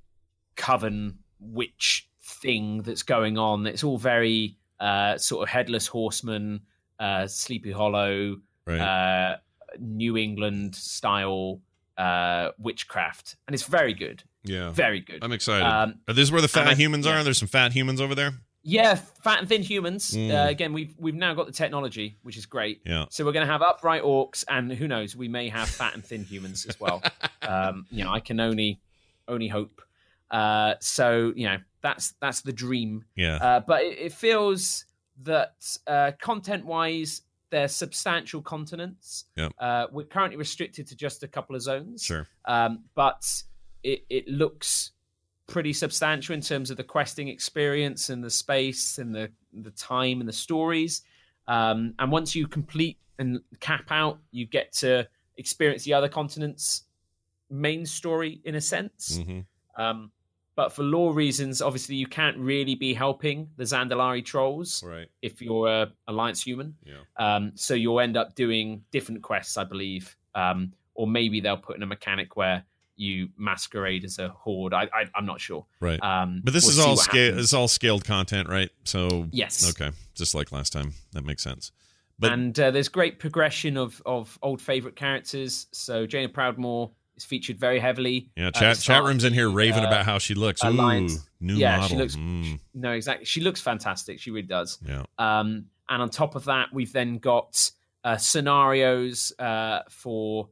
coven witch thing that's going on. It's all very uh, sort of Headless Horseman, uh, Sleepy Hollow, Right. uh, New England style uh, witchcraft, and it's very good. Yeah. Very good. I'm excited. Um, Are these where the fat and I- humans yeah. are? There's some fat humans over there? Yeah, fat and thin humans. Mm. Uh, again, we've we've now got the technology, which is great. Yeah. So we're going to have upright orcs, and who knows, we may have fat and thin humans as well. um, you know, I can only only hope. Uh, so you know, that's that's the dream. Yeah. Uh, but it, it feels that uh, content-wise, they're substantial continents. Yep. Uh, we're currently restricted to just a couple of zones. Sure. Um, but it, it looks pretty substantial in terms of the questing experience and the space and the the time and the stories. Um, and once you complete and cap out, you get to experience the other continents' main story in a sense. Mm-hmm. Um, but for lore reasons, obviously, you can't really be helping the Zandalari trolls Right. if you're a Alliance human. Yeah. Um, so you'll end up doing different quests, I believe. Um, or maybe they'll put in a mechanic where you masquerade as a horde. I, I, I'm not sure. Right. Um, But this we'll is see all what scale. happens. It's all scaled content, right? So Yes. Okay, just like last time. That makes sense. But and uh, there's great progression of of old favorite characters. So Jaina Proudmoore is featured very heavily. yeah, at the chat start chat room's of in here the, raving uh, about how she looks. Ooh, Alliance. new yeah, model. she looks. Mm, No, exactly. She looks fantastic. She really does. yeah. Um, and on top of that, we've then got uh, scenarios uh, for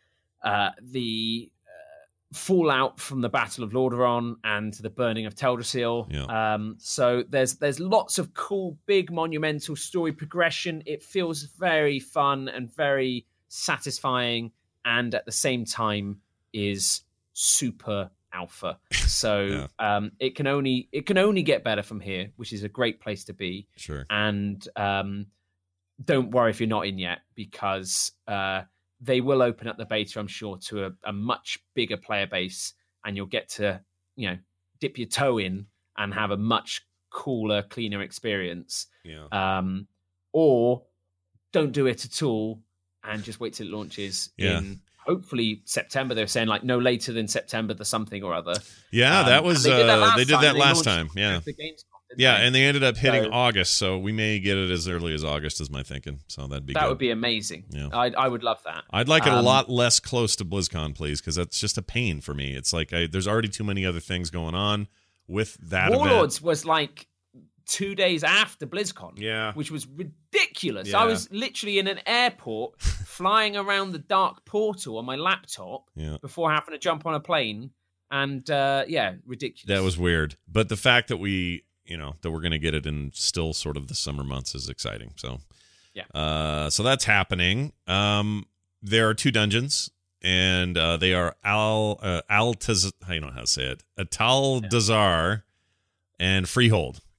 uh, the uh, fallout from the Battle of Lordaeron and the burning of Teldrassil. Yeah. Um, so there's there's lots of cool, big, monumental story progression. It feels very fun and very satisfying, and at the same time is super alpha. So Yeah. um, it can only it can only get better from here, which is a great place to be. Sure. And um, don't worry if you're not in yet, because uh, they will open up the beta, I'm sure, to a, a much bigger player base, and you'll get to, you know, dip your toe in and have a much cooler, cleaner experience. Yeah. Um, or don't do it at all and just wait till it launches Yeah. in hopefully September. They're saying like no later than September the something or other. Yeah, Um, that and was they did that uh, last they did time. that They last launched time. Yeah. the Gamescom, didn't Yeah, they? and they ended up hitting So- August, so we may get it as early as August, is my thinking. So that'd be that good. would be amazing. Yeah. I I would love that. I'd like it a Um, lot less close to BlizzCon, please, because that's just a pain for me. It's like I, there's already too many other things going on with that Warlords was like two days after BlizzCon. Yeah. Which was ridiculous. Yeah. I was literally in an airport flying around the dark portal on my laptop event. Yeah. before having to jump on a plane. And uh, yeah, ridiculous. That was weird. But the fact that we, you know, that we're going to get it in still sort of the summer months is exciting. So, Yeah. Uh, so that's happening. Um, there are two dungeons, and uh, they are Al uh, Altaz. I don't know how to say it. Atal Dazar and Freehold.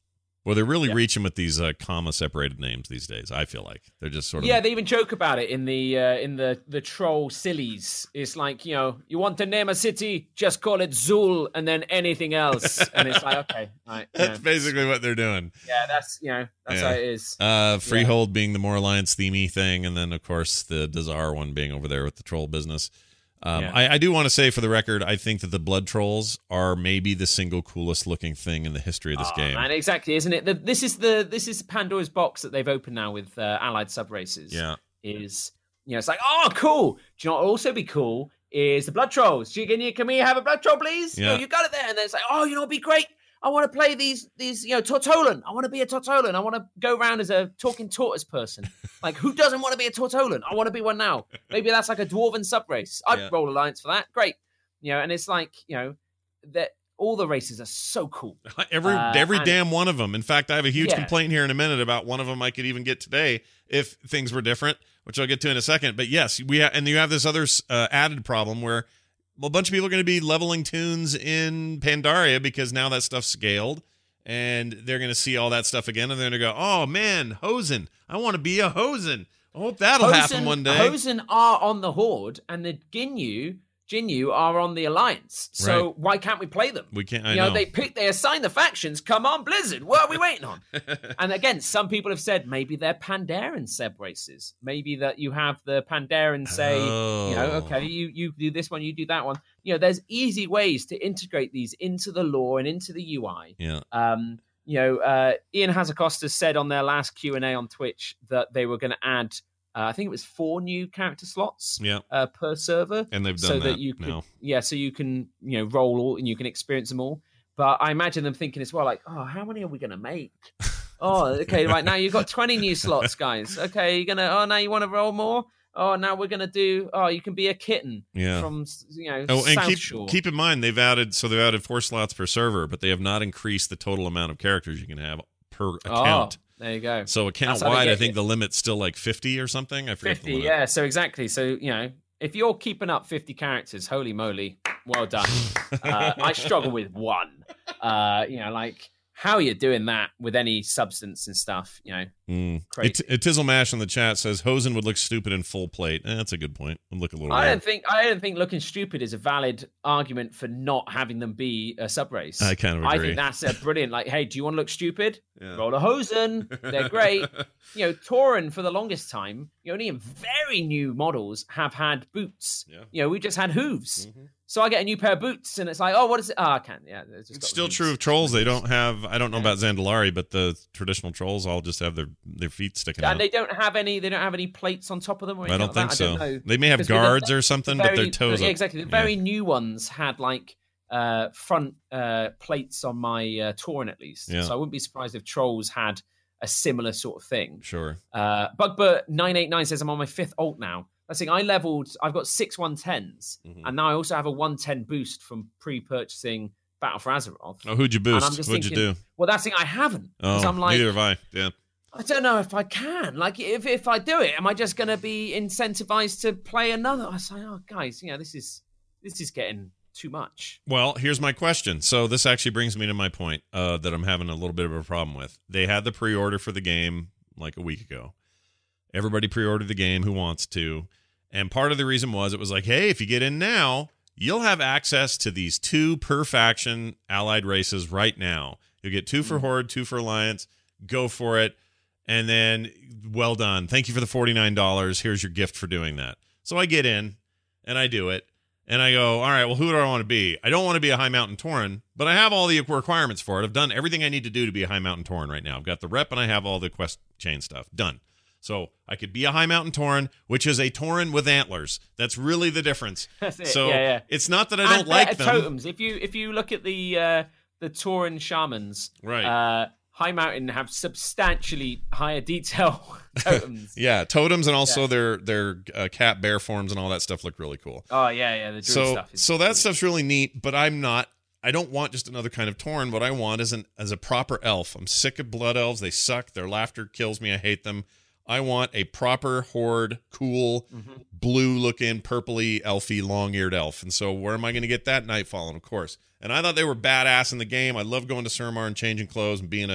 Well, they're really Yeah. reaching with these uh, comma-separated names these days. I feel like they're just sort of Yeah, they even joke about it in the uh, in the the troll sillies. It's like, you know, you want to name a city, just call it Zool, and then anything else. And it's like, okay, right. That's you know. basically what they're doing. Yeah, that's you know that's Yeah. how it is. Uh, Freehold being the more Alliance themey thing, and then of course the Dazar one being over there with the troll business. Um, Yeah. I, I do want to say for the record, I think that the Blood Trolls are maybe the single coolest looking thing in the history of this Oh, game. man, exactly, isn't it? The, this is the this is Pandora's box that they've opened now with uh, allied sub races. Yeah. Is you know it's like, oh, cool. Do you know what would also be cool is the Blood Trolls. Can you can we have a Blood Troll, please? Yeah. No, you got it there. And then it's like, oh, you know, it'd be great. I want to play these these you know Tortolan. I want to be a Tortolan. I want to go around as a talking tortoise person. Like, who doesn't want to be a Tortolan? I want to be one now. Maybe that's like a dwarven sub race. I'd Yeah. roll Alliance for that. Great. You know, and it's like, you know, that all the races are so cool. Every Uh, every and- damn one of them. In fact, I have a huge Yeah. complaint here in a minute about one of them I could even get today if things were different, which I'll get to in a second. But yes, we ha- and you have this other uh, added problem where well, a bunch of people are going to be leveling tunes in Pandaria because now that stuff's scaled. And they're going to see all that stuff again, and they're going to go, oh, man, Hosen. I want to be a Hosen. I hope that'll happen one day. Hosen are on the Horde, and the Ginyu, Jinyu are on the Alliance. So Right. why can't we play them? We can't, I you know, know. they pick, they assign the factions. Come on, Blizzard. What are we waiting on? And again, some people have said maybe they're Pandaren sub races. Maybe that you have the Pandaren say, Oh. you know, okay, you, you do this one, you do that one. You know, there's easy ways to integrate these into the lore and into the U I. Yeah. Um, you know, uh, Ian Hazacosta said on their last Q and A on Twitch that they were going to add, uh, I think it was four new character slots Yeah. uh, per server. And they've done so that, that you could, now. yeah, so you can, you know, roll all and you can experience them all. But I imagine them thinking as well, like, oh, how many are we going to make? Oh, okay, right, now you've got twenty new slots, guys. Okay, you're going to, oh, now you want to roll more? Oh, now we're going to do, oh, you can be a kitten Yeah. from, you know, Oh, and South keep Shore. keep in mind they've added so they've added four slots per server, but they have not increased the total amount of characters you can have per account. Oh, there you go. So account That's how they wide, get I think you. the limit's still like fifty or something. I forget the fifty, limit. yeah. So exactly. So, you know, if you're keeping up fifty characters, holy moly, well done. uh, I struggle with one. Uh, you know, like how you're doing that with any substance and stuff, you know, Mm. crazy. It, it Tizzle Mash in the chat says Hosen would look stupid in full plate. Eh, that's a good point. Would look a little I weird. don't think I don't think looking stupid is a valid argument for not having them be a sub race. I kind of I agree. think that's a brilliant. Like, hey, do you want to look stupid? Yeah. Roll a Hosen. They're great. You know, Tauren for the longest time, you only in very new models have had boots. Yeah. You know, we just had hooves. Mhm. So I get a new pair of boots, and it's like, oh, what is it? Oh, I can't. Yeah, it's, just It's got still hooves. true of trolls. They don't have. I don't know Yeah. about Zandalari, but the traditional trolls all just have their their feet sticking out. And they don't have any. They don't have any plates on top of them. Or I anything don't like think that. so. I don't know. They may have Because with the- guards or something, but their very- toes. yeah, up. exactly. The Yeah. very new ones had like uh, front uh, plates on my uh, Tauren at least. Yeah. So I wouldn't be surprised if trolls had a similar sort of thing. Sure. Uh, Bugbert nine eight nine says I'm on my fifth alt now. That's the thing. I leveled. I've got six one tens, Mhm. and now I also have a one ten boost from pre-purchasing Battle for Azeroth. Oh, who'd you And I'm boost? just What'd you thinking, do? Well, that's the thing. I haven't. Oh, I'm like, neither have I. Yeah. I don't know if I can. Like, if if I do it, am I just going to be incentivized to play another? I say, oh, guys, you know, this is this is getting too much. Well, here's my question. So this actually brings me to my point uh, that I'm having a little bit of a problem with. They had the pre-order for the game like a week ago. Everybody pre-ordered the game who wants to. And part of the reason was it was like, hey, if you get in now, you'll have access to these two per faction allied races right now. You'll get two for Horde, two for Alliance. Go for it. And then, well done. Thank you for the forty-nine dollars. Here's your gift for doing that. So I get in, and I do it. And I go, all right, well, who do I want to be? I don't want to be a High Mountain Tauren, but I have all the requirements for it. I've done everything I need to do to be a High Mountain Tauren right now. I've got the rep, and I have all the quest chain stuff done. So I could be a High Mountain Tauren, which is a Tauren with antlers. That's really the difference. That's it. So yeah, yeah. it's not that I don't And like better them. totems. If you if you look at the uh, the Tauren shamans, Right. Uh, High Mountain have substantially higher detail totems. Yeah, totems and also Yeah. their their uh, cat bear forms and all that stuff look really cool. Oh yeah, yeah. The druid So stuff is so that cool. stuff's really neat, but I'm not. I don't want just another kind of Tauren. What I want is an as a proper elf. I'm sick of blood elves. They suck. Their laughter kills me. I hate them. I want a proper Horde, cool, Mm-hmm. blue-looking, purpley, elfy, long-eared elf. And so where am I going to get that? Nightfallen, of course. And I thought they were badass in the game. I love going to Suramar and changing clothes and being a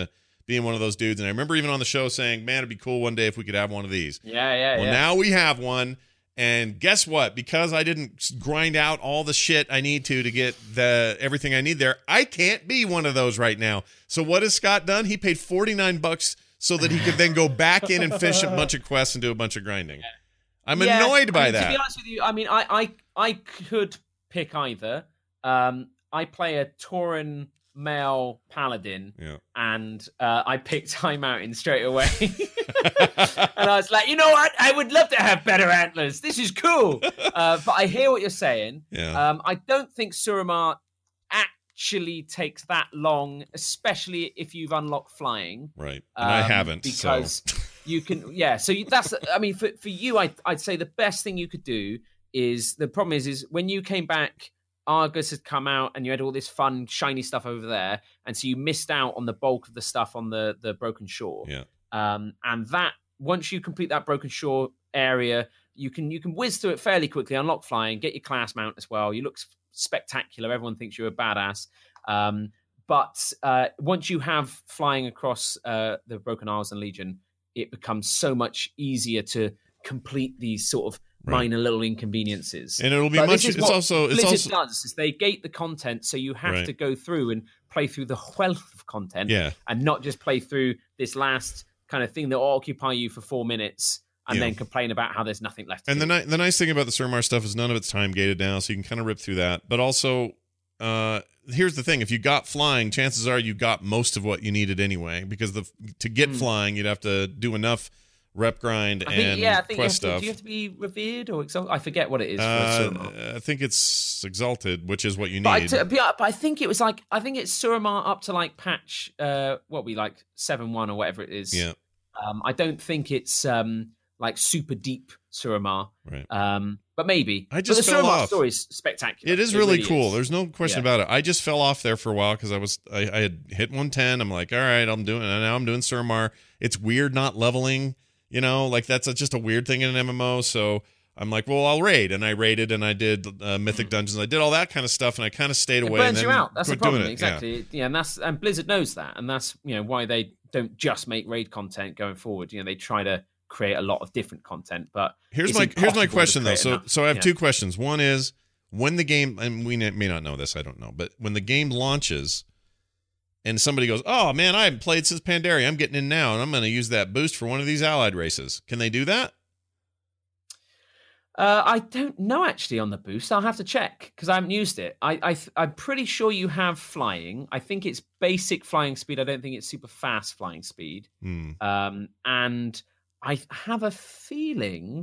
being one of those dudes. And I remember even on the show saying, man, it'd be cool one day if we could have one of these. Yeah, yeah, well, yeah. now we have one. And guess what? Because I didn't grind out all the shit I need to to get the everything I need there, I can't be one of those right now. So what has Scott done? He paid forty-nine bucks so that he could then go back in and fish a bunch of quests and do a bunch of grinding. I'm yeah, annoyed by I mean, that. To be honest with you, I mean, I I, I could pick either. Um, I play a Tauren male paladin, yeah. and uh, I picked Time Mountain straight away. And I was like, you know what? I would love to have better antlers. This is cool. Uh, but I hear what you're saying. Yeah. Um, I don't think Suramar actually takes that long, especially if you've unlocked flying. Right. And um, I haven't. Because so. you can, yeah. So you, that's, I mean, for, for you, I, I'd say the best thing you could do is, the problem is, is when you came back, Argus had come out and you had all this fun, shiny stuff over there. And so you missed out on the bulk of the stuff on the, the Broken Shore. Yeah. Um, and that, once you complete that Broken Shore area, you can you can whiz through it fairly quickly, unlock flying, get your class mount as well. You look spectacular. Everyone thinks you're a badass. Um, but uh, once you have flying across uh, the Broken Isles and Legion, it becomes so much easier to complete these sort of right. minor little inconveniences. And it'll be but much. It's also it's Blizzard also does is they gate the content, so you have right. to go through and play through the wealth of content, yeah. and not just play through this last kind of thing that will occupy you for four minutes and yeah. then complain about how there's nothing left to and do. the ni- the nice thing about the Suramar stuff is none of it's time gated now, so you can kind of rip through that. But also, uh, here's the thing: if you got flying, chances are you got most of what you needed anyway. Because the to get mm. flying, you'd have to do enough rep grind I think, and yeah, I think quest you have to, stuff. Do you have to be revered or exalted? I forget what it is. For uh, Suramar. I think it's exalted, which is what you but need. I, t- but I think it was like I think it's Suramar up to like patch uh, what we like seven one or whatever it is. Yeah. Um, I don't think it's um, like super deep Suramar, right? Um, but maybe. I just but the fell Suramar off. story is spectacular. It is it really, really cool. Is. There's no question yeah. about it. I just fell off there for a while because I was I, I had hit one ten. I'm like, all right, I'm doing and now I'm doing Suramar. It's weird not leveling. You know, like that's a, just a weird thing in an M M O. So I'm like, well, I'll raid, and I raided, and I did uh, Mythic Dungeons. I did all that kind of stuff, and I kind of stayed it away. Burns and then you out. That's the quit doing problem. it. Exactly. Yeah. yeah, and that's and Blizzard knows that, and that's you know why they don't just make raid content going forward. You know, they try to create a lot of different content. But here's it's my here's my impossible to question though. create So enough. so I have Yeah. two questions. One is when the game, and we may not know this, I don't know, but when the game launches. And somebody goes, oh, man, I haven't played since Pandaria. I'm getting in now, and I'm going to use that boost for one of these allied races. Can they do that? Uh, I don't know, actually, on the boost. I'll have to check, because I haven't used it. I, I, I'm pretty sure you have flying. I think it's basic flying speed. I don't think it's super fast flying speed. Hmm. Um, and I have a feeling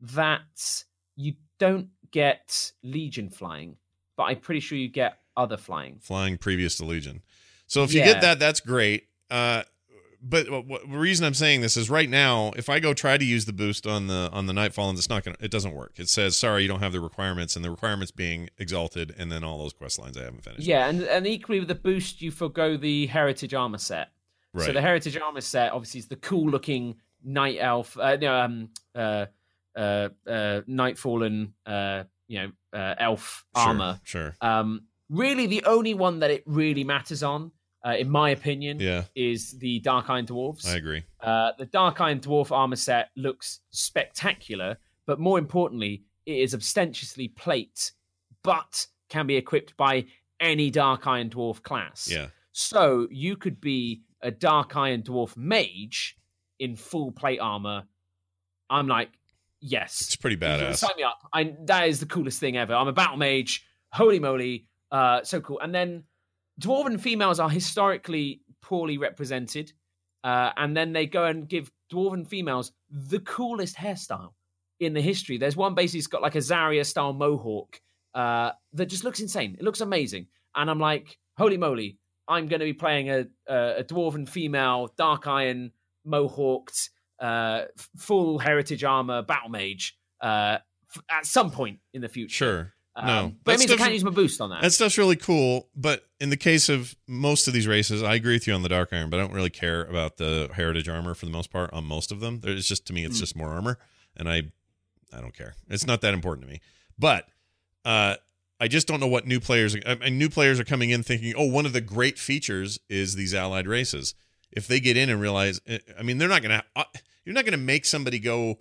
that you don't get Legion flying, but I'm pretty sure you get other flying. Flying previous to Legion. So if you Yeah. get that, that's great. Uh, but what, what, the reason I'm saying this is right now, if I go try to use the boost on the on the Nightfall, and it's not gonna, it doesn't work. It says, sorry, you don't have the requirements, and the requirements being exalted, and then all those quest lines I haven't finished. Yeah, and, and equally with the boost, you forgo the Heritage Armor set. Right. So the Heritage Armor set obviously is the cool looking Night Elf, uh, no, um, uh, uh, uh, Nightfallen, uh, you know, uh, elf Sure, armor. Sure. Um, really, the only one that it really matters on, uh, in my opinion, Yeah. is the Dark Iron Dwarves. I agree. Uh, the Dark Iron Dwarf armor set looks spectacular, but more importantly, it is ostentiously plate, but can be equipped by any Dark Iron Dwarf class. Yeah. So you could be a Dark Iron Dwarf mage in full plate armor. I'm like, yes. It's pretty badass. Sign me up. I, that is the coolest thing ever. I'm a battle mage. Holy moly. Uh, so cool. And then dwarven females are historically poorly represented. Uh, and then they go and give dwarven females the coolest hairstyle in the history. There's one basically, it's got like a Zarya-style mohawk uh, that just looks insane. It looks amazing. And I'm like, holy moly, I'm going to be playing a, a, a dwarven female, dark iron, mohawked, uh, f- full heritage armor battle mage uh, f- at some point in the future. Sure. Um, No. but That it means I stuff- can't use my boost on that. That stuff's really cool, but in the case of most of these races, I agree with you on the Dark Iron, but I don't really care about the heritage armor for the most part on most of them. It's just, to me, it's Mm. just more armor, and I I don't care. It's not that important to me. But uh, I just don't know what new players, I mean, new players are coming in thinking, oh, one of the great features is these allied races. if they get in and realize, I mean, they're not going to, you're not going to make somebody go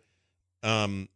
um,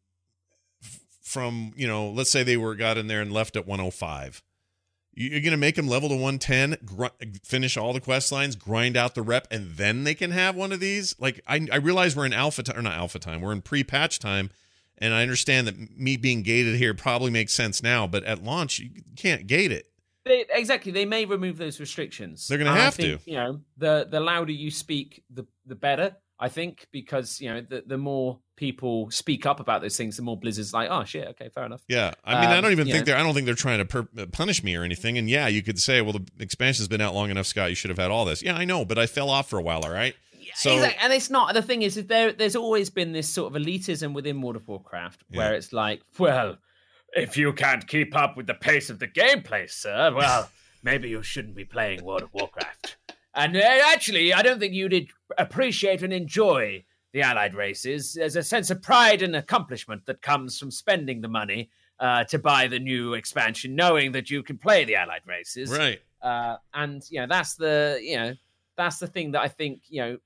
f- from, you know, let's say they were got in there and left at one oh five. You're going to make them level to one ten, gr- finish all the quest lines, grind out the rep, and then they can have one of these? Like, I, I realize we're in alpha time, or not alpha time, we're in pre-patch time, and I understand that me being gated here probably makes sense now, but at launch, you can't gate it. They, exactly. They may remove those restrictions. They're going to have think, to. You know, the, the louder you speak, the the better, I think, because, you know, the, the more people speak up about those things, the more Blizzard's like, oh, shit, okay, fair enough. Yeah. I mean, um, I don't even think know. they're, I don't think they're trying to per- punish me or anything. And yeah, you could say, well, the expansion's been out long enough, Scott, you should have had all this. Yeah, I know, but I fell off for a while, all right? Yeah, so, exactly. And it's not, the thing is, is there, there's always been this sort of elitism within World of Warcraft where yeah. it's like, well, if you can't keep up with the pace of the gameplay, sir, well, maybe you shouldn't be playing World of Warcraft. And uh, actually, I don't think you did appreciate and enjoy the allied races. There's a sense of pride and accomplishment that comes from spending the money uh, to buy the new expansion, knowing that you can play the allied races. Right. Uh, and, you know, that's the, you know, that's the thing that I think, you know,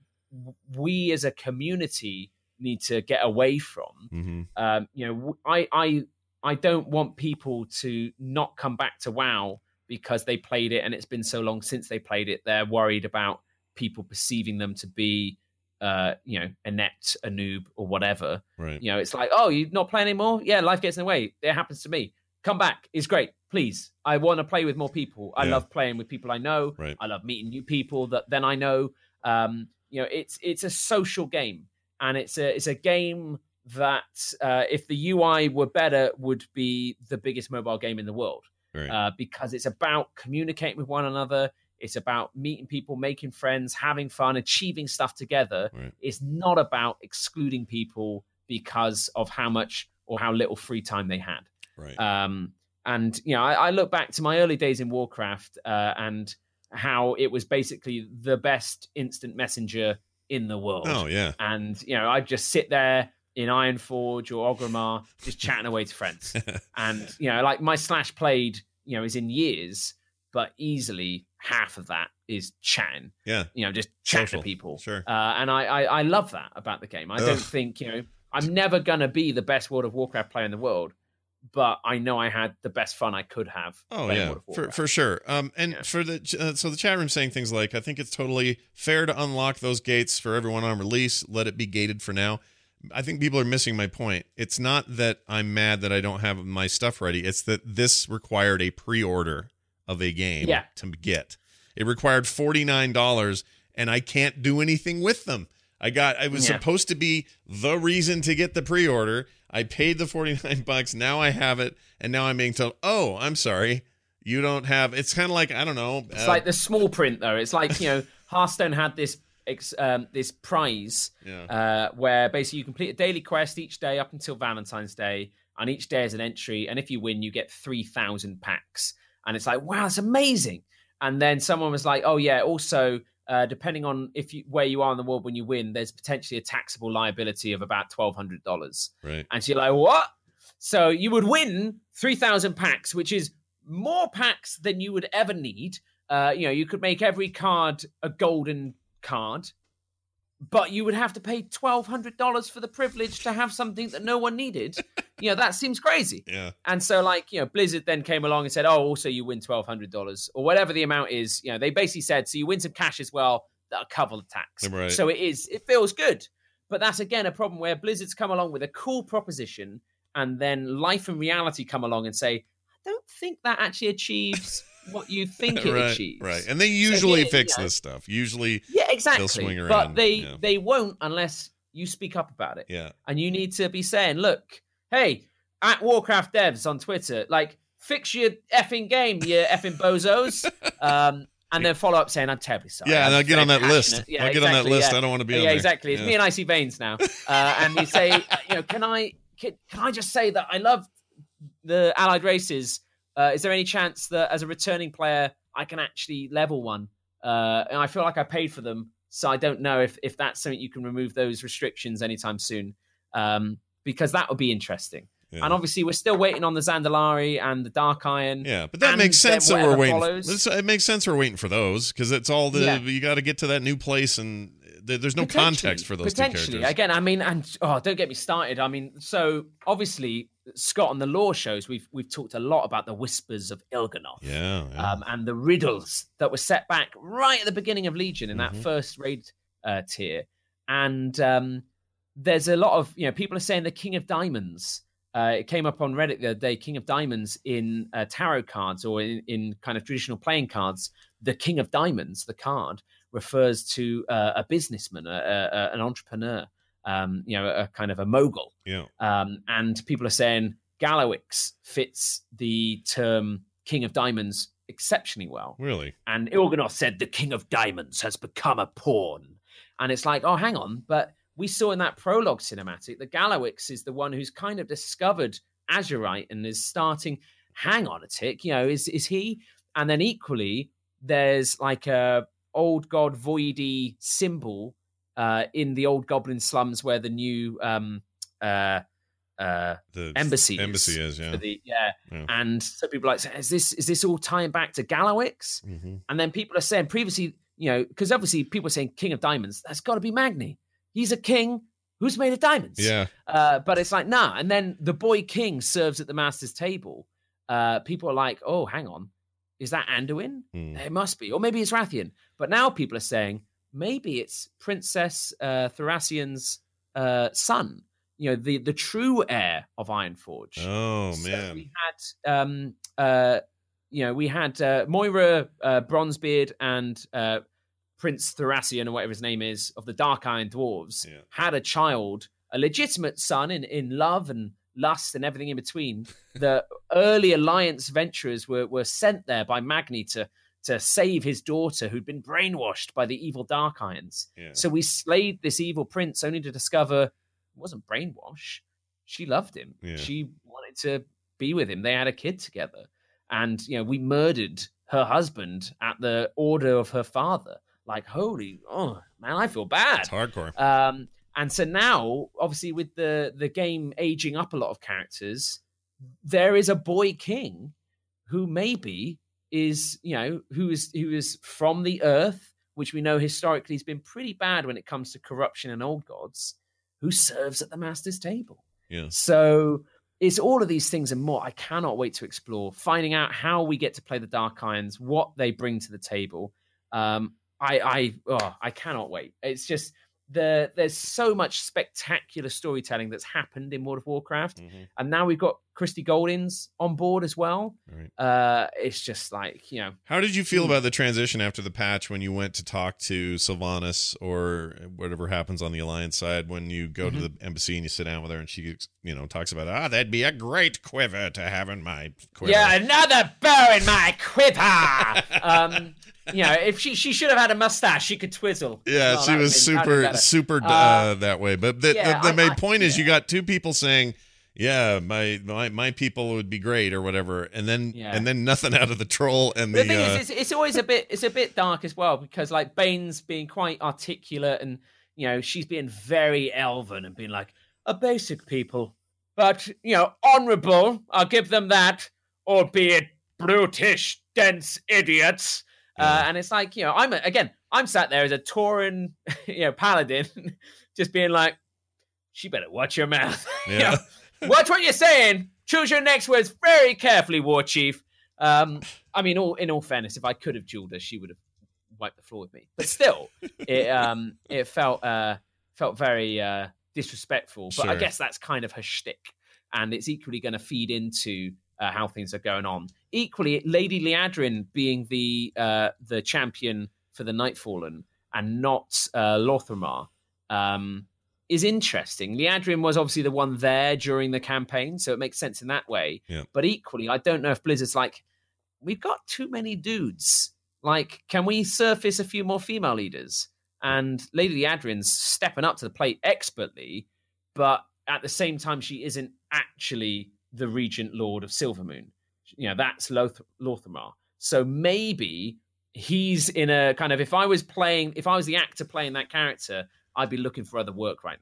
we as a community need to get away from. Mm-hmm. Um, you know, I, I, I don't want people to not come back to WoW because they played it and it's been so long since they played it. They're worried about people perceiving them to be, uh, you know, inept, a noob, or whatever. Right. You know, it's like, oh, you're not playing anymore? Yeah, life gets in the way. It happens to me. Come back. It's great. Please. I want to play with more people. I yeah. love playing with people I know. Right. I love meeting new people that then I know. Um, you know, it's it's a social game. And it's a it's a game that, uh, if the U I were better, would be the biggest mobile game in the world. Right. Uh, because it's about communicating with one another. It's about meeting people, making friends, having fun, achieving stuff together. Right. It's not about excluding people because of how much or how little free time they had. Right. Um, and, you know, I, I look back to my early days in Warcraft uh, and how it was basically the best instant messenger in the world. Oh, yeah. And, you know, I'd just sit there in Ironforge or Orgrimmar, just chatting away to friends. And, you know, like my slash played, you know, is in years, but easily half of that is chatting. Yeah. You know, just chatting Social. to people. Sure. Uh, and I, I, I love that about the game. I Ugh. don't think, you know, I'm never going to be the best World of Warcraft player in the world, but I know I had the best fun I could have. Oh playing yeah, World of for Warcraft. for sure. Um, and Yeah. for the uh, so the chat room saying things like, I think it's totally fair to unlock those gates for everyone on release. Let it be gated for now. I think people are missing my point. It's not that I'm mad that I don't have my stuff ready. It's that this required a pre-order of a game Yeah. to get. It required forty-nine dollars, and I can't do anything with them. I got. It was Yeah. supposed to be the reason to get the pre-order. I paid the forty-nine bucks. Now I have it, and now I'm being told, "Oh, I'm sorry, you don't have." It's kind of like, I don't know. It's uh, like the small print, though. It's like, you know, Hearthstone had this ex, um, this prize Yeah. uh, where basically you complete a daily quest each day up until Valentine's Day, and each day is an entry, and if you win, you get three thousand packs. And it's like, wow, it's amazing. And then someone was like, oh, yeah, also, uh, depending on if you where you are in the world when you win, there's potentially a taxable liability of about twelve hundred dollars. right. And so you're like, what? So you would win three thousand packs, which is more packs than you would ever need. Uh, you know, you could make every card a golden card, but you would have to pay twelve hundred dollars for the privilege to have something that no one needed. You know, that seems crazy. Yeah. And so, like, you know, Blizzard then came along and said, oh, also you win twelve hundred dollars or whatever the amount is. You know, they basically said, so you win some cash as well, that'll cover the tax. Right. So it is, it feels good. But that's, again, a problem where Blizzard's come along with a cool proposition and then life and reality come along and say, I don't think that actually achieves what you think it right, achieves. right. And they usually here, fix you know, this stuff. Usually, Yeah, exactly. they'll swing But around, they, yeah. they won't unless you speak up about it. yeah. And you need to be saying, look, hey, at Warcraft Devs on Twitter, like, fix your effing game, you effing bozos. Um, and then follow up saying, I'm terribly sorry. Yeah, I'm and I'll get on very that list. passionate." Yeah, I'll get on that exactly, list. yeah. I don't want to be yeah, on there. exactly. It's Yeah. me and Icy Veins now. Uh, and you say, uh, you know, can I can, can I just say that I love the allied races? Uh, is there any chance that as a returning player, I can actually level one? Uh, and I feel like I paid for them, so I don't know if, if that's something you can remove those restrictions anytime soon, um, because that would be interesting. Yeah. And obviously, we're still waiting on the Zandalari and the Dark Iron. Yeah, but that and makes sense that then we're whatever waiting. follows. It makes sense we're waiting for those because it's all the Yeah. you got to get to that new place and th- there's no context for those two Potentially, characters. again, I mean, and oh, don't get me started. I mean, so obviously, Scott on the lore shows, we've we've talked a lot about the whispers of Il'gynoth, Yeah, yeah. um, and the riddles that were set back right at the beginning of Legion in Mm-hmm. that first raid uh, tier, and um, there's a lot of you know people are saying the King of Diamonds. Uh, it came up on Reddit the other day. King of Diamonds in uh, tarot cards or in, in kind of traditional playing cards, the King of Diamonds, the card, refers to uh, a businessman, a, a, an entrepreneur, um, you know, a kind of a mogul. Yeah. Um, and people are saying Gallowix fits the term King of Diamonds exceptionally well. Really? And Il'gynoth said the King of Diamonds has become a pawn. And it's like, oh, hang on. But we saw in that prologue cinematic that Gallowix is the one who's kind of discovered Azurite and is starting, hang on a tick, you know, is, is he? And then equally, there's like a old god voidy symbol uh, in the old goblin slums where the new um, uh, uh, The embassy embassy is, yeah. for the, yeah. Yeah. And so people are like, is this is this all tying back to Gallowix? Mm-hmm. And then people are saying previously, you know, because obviously people are saying King of Diamonds, that's got to be Magni. He's a king who's made of diamonds. Yeah. Uh, but it's like, nah. And then the boy king serves at the master's table. Uh, people are like, oh, hang on. Is that Anduin? Hmm. It must be. Or maybe it's Rathian. But now people are saying maybe it's Princess uh, Thracian's uh, son, you know, the, the true heir of Ironforge. Oh, So man. we had, um, uh, you know, we had uh, Moira uh, Bronzebeard and uh, Prince Thracian, or whatever his name is, of the Dark Iron Dwarves, Yeah. had a child, a legitimate son in, in love and lust and everything in between. The early Alliance venturers were, were sent there by Magni to, to save his daughter who'd been brainwashed by the evil Dark Irons. Yeah. So we slayed this evil prince only to discover it wasn't brainwash. She loved him. Yeah. She wanted to be with him. They had a kid together. And, you know, we murdered her husband at the order of her father. Like, holy, oh, man, I feel bad. It's hardcore. Um, and so now, obviously, with the, the game aging up a lot of characters, there is a boy king who maybe is, you know, who is who is from the earth, which we know historically has been pretty bad when it comes to corruption and old gods, who serves at the master's table. Yeah. So it's all of these things and more. I cannot wait to explore, finding out how we get to play the Dark Irons, what they bring to the table. Um, I, I, oh, I cannot wait. It's just the there's so much spectacular storytelling that's happened in World of Warcraft, Mm-hmm. and now we've got Christy Goldings on board as well. Right. Uh, it's just like, you know, How did you feel about the transition after the patch when you went to talk to Sylvanas or whatever happens on the Alliance side when you go Mm-hmm. to the embassy and you sit down with her and she, you know, talks about, ah, that'd be a great quiver to have in my quiver. yeah, another bow in my quiver. um, you know, if she she should have had a mustache, she could twizzle. Yeah, Oh, she that was would've been- that'd been super, better. super uh, Uh, that way. But the, yeah, the, the I- main I- point is you yeah. got two people saying, yeah, my, my my people would be great or whatever, and then Yeah. and then nothing out of the troll and the. The thing uh, is, it's, it's always a bit, it's a bit dark as well because like Bane's being quite articulate and you know she's being very elven and being like a basic people, but you know honourable. I'll give them that, albeit brutish, dense idiots. Uh, and it's like you know, I'm a, again, I'm sat there as a Tauren, you know, paladin, just being like, she better watch your mouth. You Yeah. know, watch what you're saying. Choose your next words very carefully, War Chief. Um, I mean, all in all fairness, if I could have dueled her, she would have wiped the floor with me. But still, it um, it felt uh, felt very uh, disrespectful. But I Sure. guess that's kind of her shtick, and it's equally going to feed into uh, how things are going on. Equally, Lady Liadrin being the uh, the champion for the Nightfallen and not uh, Lothramar. Um, is interesting. Liadrin was obviously the one there during the campaign, so it makes sense in that way. Yeah. But equally, I don't know if Blizzard's like, we've got too many dudes. Like, can we surface a few more female leaders? And Lady Liadrin's stepping up to the plate expertly, but at the same time, she isn't actually the Regent Lord of Silvermoon. You know, that's Loth- Lothramar. So maybe he's in a kind of, if I was playing, if I was the actor playing that character, I'd be looking for other work right now.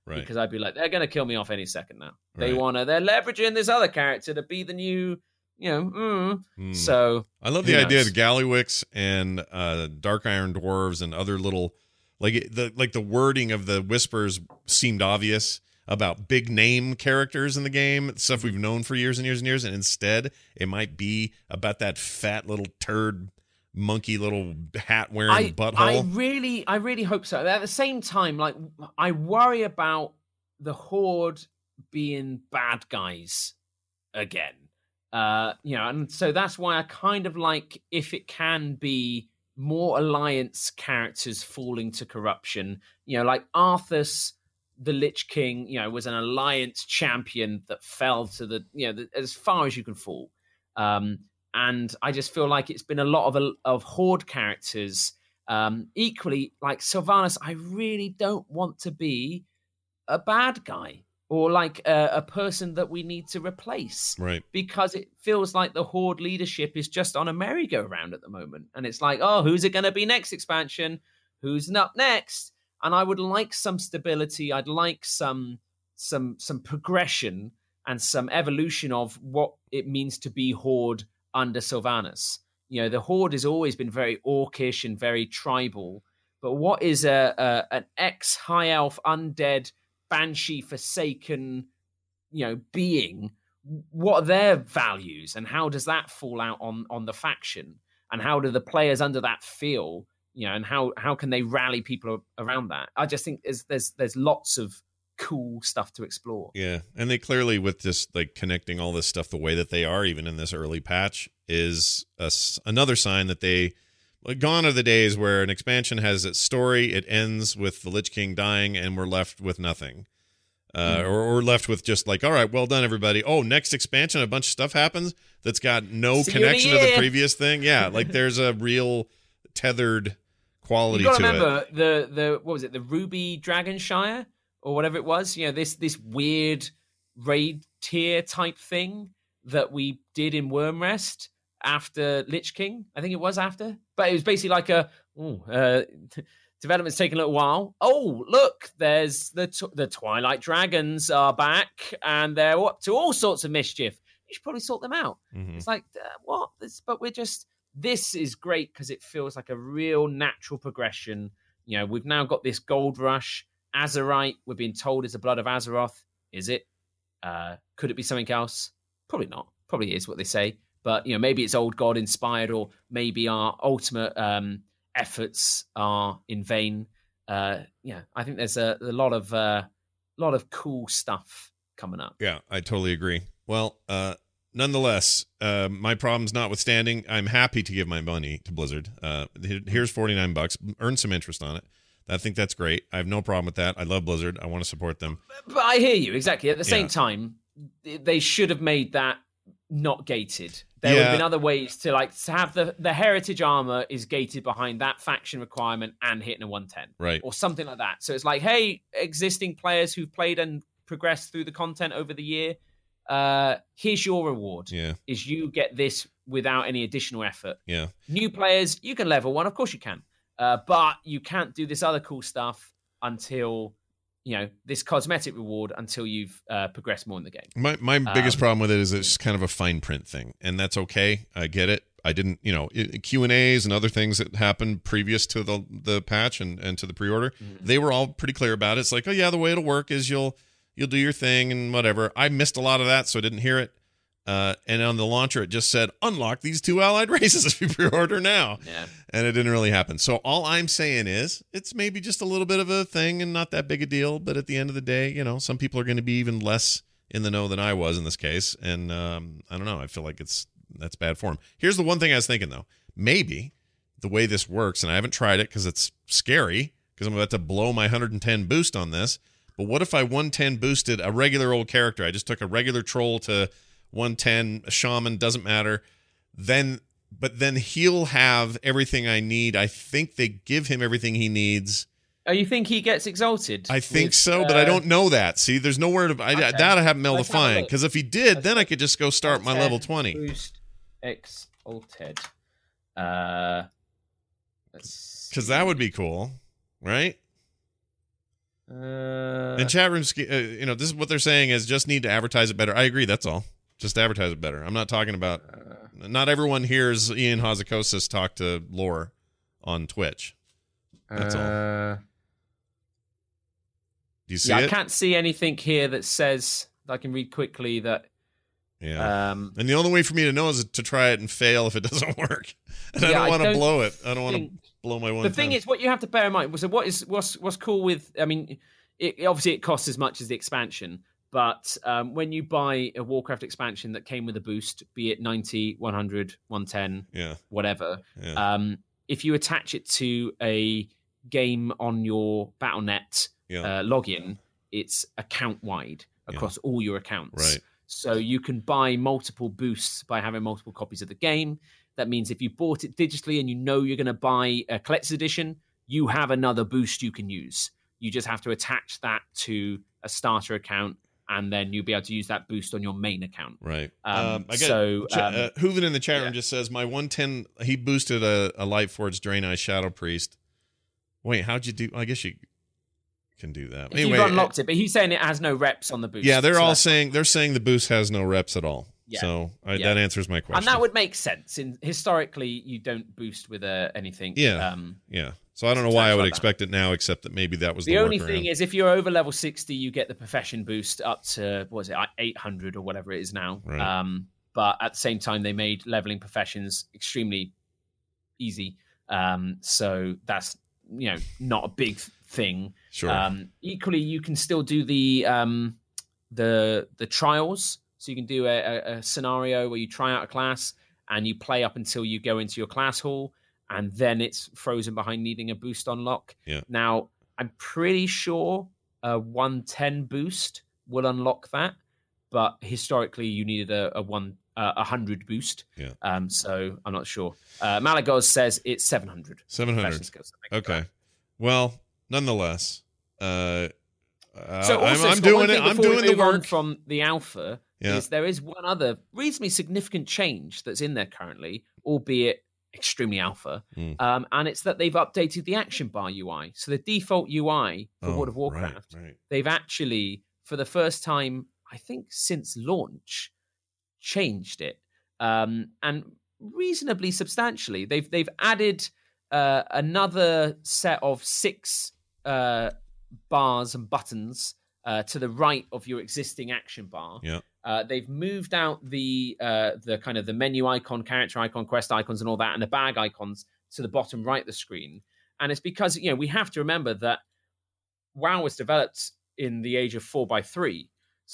Right. Because I'd be like, they're going to kill me off any second now. They Right. want to, they're leveraging this other character to be the new, you know, mm. Mm. So I love the who idea knows? of Gallywix and uh, Dark Iron Dwarves and other little, like it- the like the wording of the whispers seemed obvious about big name characters in the game, stuff we've known for years and years and years, and instead it might be about that fat little turd monkey little hat wearing I, butthole. I really, I really hope so. At the same time, like I worry about the Horde being bad guys again. Uh, you know, and so that's why I kind of like if it can be more Alliance characters falling to corruption. You know, like Arthas, the Lich King, you know, was an Alliance champion that fell to the, you know, the, as far as you can fall. Um, and I just feel like it's been a lot of of Horde characters. Um, equally, like Sylvanas, I really don't want to be a bad guy or like a, a person that we need to replace. Right. Because it feels like the Horde leadership is just on a merry-go-round at the moment. And it's like, oh, who's it going to be next expansion? Who's up next? And I would like some stability. I'd like some some some progression and some evolution of what it means to be Horde under Sylvanas. You know, the Horde has always been very orcish and very tribal. But what is a, a an ex-high elf undead banshee forsaken, you know, being? What are their values, and how does that fall out on on the faction? And how do the players under that feel? You know, and how how can they rally people around that? I just think there's there's there's lots of cool stuff to explore. Yeah, and they clearly, with just like connecting all this stuff the way that they are, even in this early patch, is a s another sign that they, like, gone are the days where an expansion has its story, it ends with the Lich King dying, and we're left with nothing. Uh, Mm. or, or left with just like, all right, well done, everybody. Oh, next expansion, a bunch of stuff happens that's got no See you in a connection to the year. previous thing. Yeah, like there's a real tethered quality You got to to it. remember the the what was it, the Ruby Dragonshire or whatever it was? You know, this this weird raid tier type thing that we did in Wormrest after Lich King. I think it was after, but it was basically like a ooh, uh, development's taken a little while. Oh, look, there's the t- the Twilight Dragons are back, and they're up to all sorts of mischief. You should probably sort them out. Mhm. It's like uh, what? This, but we're just. This is great because it feels like a real natural progression. You know, we've now got this gold rush. Azerite, we're being told, is the blood of Azeroth. Is it? Uh, could it be something else? Probably not. Probably is what they say. But, you know, maybe it's old god inspired, or maybe our ultimate um, efforts are in vain. Uh, yeah, I think there's a, a lot of uh, lot of cool stuff coming up. Yeah, I totally agree. Well, uh, nonetheless, uh, my problems notwithstanding, I'm happy to give my money to Blizzard. Uh, here- here's forty-nine bucks. Earn some interest on it. I think that's great. I have no problem with that. I love Blizzard. I want to support them. But I hear you, exactly. At the same Yeah. time, they should have made that not gated. There would Yeah. have been other ways to like to have the, the heritage armor is gated behind that faction requirement and hitting a one ten. Right. Or something like that. So it's like, hey, existing players who've played and progressed through the content over the year, uh, here's your reward. Yeah. Is you get this without any additional effort. Yeah. New players, you can level one, of course you can. Uh, but you can't do this other cool stuff until, you know, this cosmetic reward until you've uh, progressed more in the game. My my biggest Um, problem with it is it's kind of a fine print thing, and that's okay. I get it. I didn't, you know, Q and A's and other things that happened previous to the the patch and, and to the pre-order, Mm-hmm. they were all pretty clear about it. It's like, oh yeah, the way it'll work is you'll you'll do your thing and whatever. I missed a lot of that, so I didn't hear it. Uh, and on the launcher, it just said, unlock these two allied races if you pre-order now. Yeah. And it didn't really happen. So all I'm saying is it's maybe just a little bit of a thing and not that big a deal. But at the end of the day, you know, some people are going to be even less in the know than I was in this case. And um, I don't know. I feel like it's that's bad form. Here's the one thing I was thinking, though. Maybe the way this works, and I haven't tried it because it's scary because I'm about to blow my one hundred ten boost on this. But what if I one ten boosted a regular old character? I just took a regular troll to one ten, a shaman, doesn't matter. Then, but then he'll have everything I need. I think they give him everything he needs. Oh, you think he gets exalted? I think with, so, but I uh, don't know that. See, there's nowhere to. I, Okay. that I haven't been able Let's to have a find. look. Because if he did, Let's then I look. could just go start my ten level twenty. Boost exalted. Uh, let's Because that would be cool, right? Uh, And chat rooms, uh, you know, this is what they're saying is just need to advertise it better. I agree. That's all. Just advertise it better. I'm not talking about. Uh, not everyone hears Ian Hazzikostas talk to Lore on Twitch. That's uh, all. Do you see yeah, it? I can't see anything here that says that I can read quickly that. Yeah. Um, and the only way for me to know is to try it and fail if it doesn't work. And yeah, I don't want to blow it. I don't want to think... blow my one. The thing is, what you have to bear in mind was so what is what's what's cool with. I mean, it, obviously it costs as much as the expansion, but um, when you buy a Warcraft expansion that came with a boost, be it ninety, one hundred, one ten, yeah, whatever, yeah. Um, if you attach it to a game on your Battle dot net yeah. uh, login, it's account wide across yeah. all your accounts. Right. So you can buy multiple boosts by having multiple copies of the game. That means if you bought it digitally and you know you're going to buy a collector's edition, you have another boost you can use. You just have to attach that to a starter account, and then you'll be able to use that boost on your main account. Right. Um, um, I get, so, um, uh, Hooven in the chat room yeah. just says, my one ten, he boosted a, a Lightforged Draenei Shadow Priest. Wait, how'd you do? I guess you can do that. If anyway, you've unlocked it, but he's saying it has no reps on the boost. Yeah, they're so all that's- saying they're saying the boost has no reps at all. Yeah. So I, Yeah. that answers my question. And that would make sense. In historically, you don't boost with uh, anything. Yeah. Um, yeah. So I don't know why I would like expect it now, except that maybe that was the, the only workaround. thing is, if you're over level sixty, you get the profession boost up to what is it, eight hundred or whatever it is now. Right. Um, but at the same time, they made leveling professions extremely easy. Um, so that's you know not a big thing. Sure. Um, equally, you can still do the um, the the trials. So you can do a, a, a scenario where you try out a class and you play up until you go into your class hall, and then it's frozen behind needing a boost unlock. Yeah. Now, I'm pretty sure a one ten boost will unlock that, but historically you needed a, a one uh, a hundred boost. Yeah. Um. So I'm not sure. Uh, Malagos says it's seven hundred. seven hundred. Skills. Okay. Well, nonetheless, uh, uh, So also, I'm, I'm Scott, doing one it. thing I'm before we doing the move on work. from the alpha. Yeah. Is there is one other reasonably significant change that's in there currently, albeit extremely alpha, Mm. um, and it's that they've updated the action bar U I. So the default U I for Oh, World of Warcraft, right, right. they've actually, for the first time, I think since launch, changed it, um, and reasonably substantially. They've they've added uh, another set of six uh, bars and buttons uh, to the right of your existing action bar. Yeah. Uh, they've moved out the uh, the kind of the menu icon, character icon, quest icons, and all that, and the bag icons to the bottom right of the screen. And it's because you know we have to remember that WoW was developed in the age of four by three,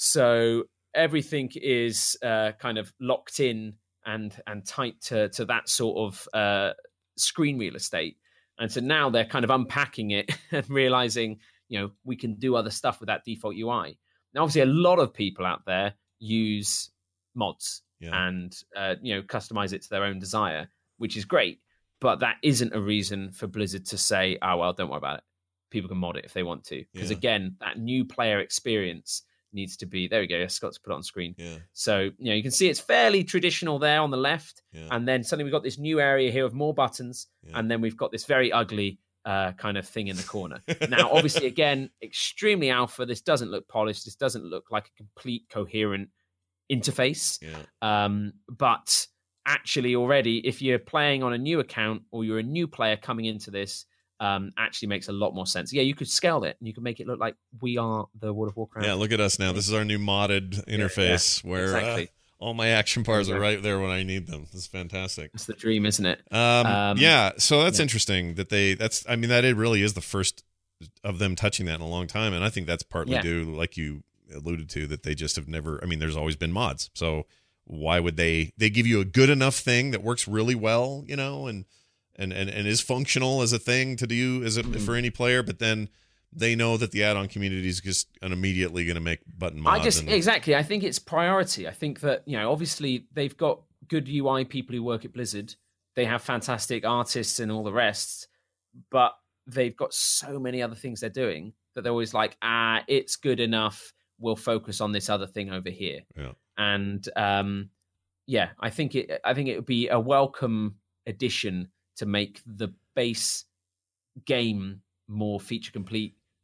so everything is uh, kind of locked in and and tight to to that sort of uh, screen real estate. And so now they're kind of unpacking it and realizing, you know, we can do other stuff with that default U I. Now, obviously, a lot of people out there use mods Yeah. and, uh, you know, customize it to their own desire, which is great. But that isn't a reason for Blizzard to say, oh, well, don't worry about it. People can mod it if they want to. Because, Yeah. again, that new player experience needs to be, there we go, Scott's put it on screen. Yeah. So, you know, you can see it's fairly traditional there on the left. Yeah. And then suddenly we've got this new area here of more buttons. Yeah. And then we've got this very ugly uh, kind of thing in the corner. Now, obviously, again, extremely alpha. This doesn't look polished. This doesn't look like a complete coherent interface. Yeah. Um, but actually, already, if you're playing on a new account or you're a new player coming into this, um, actually makes a lot more sense. Yeah, you could scale it and you can make it look like we are the World of Warcraft. Yeah, look at us now. This is our new modded interface yeah, where exactly. uh, all my action bars Exactly. are right there when I need them. This is fantastic. It's the dream, isn't it? Um, Um, yeah, so that's yeah. interesting that they. That's. I mean, that it really is the first of them touching that in a long time, and I think that's partly Yeah. due, like you alluded to, that they just have never. I mean, there's always been mods, so why would they? They give you a good enough thing that works really well, you know, and and and, and is functional as a thing to do as a, Mm-hmm. for any player, but then they know that the add-on community is just immediately going to make button mods. I just and, exactly. I think it's priority. I think that you know, obviously, they've got good U I people who work at Blizzard. They have fantastic artists and all the rest, but they've got so many other things they're doing that they're always like, ah, it's good enough. We'll focus on this other thing over here. Yeah. And um, yeah, I think it. I think it would be a welcome addition to make the base game more feature complete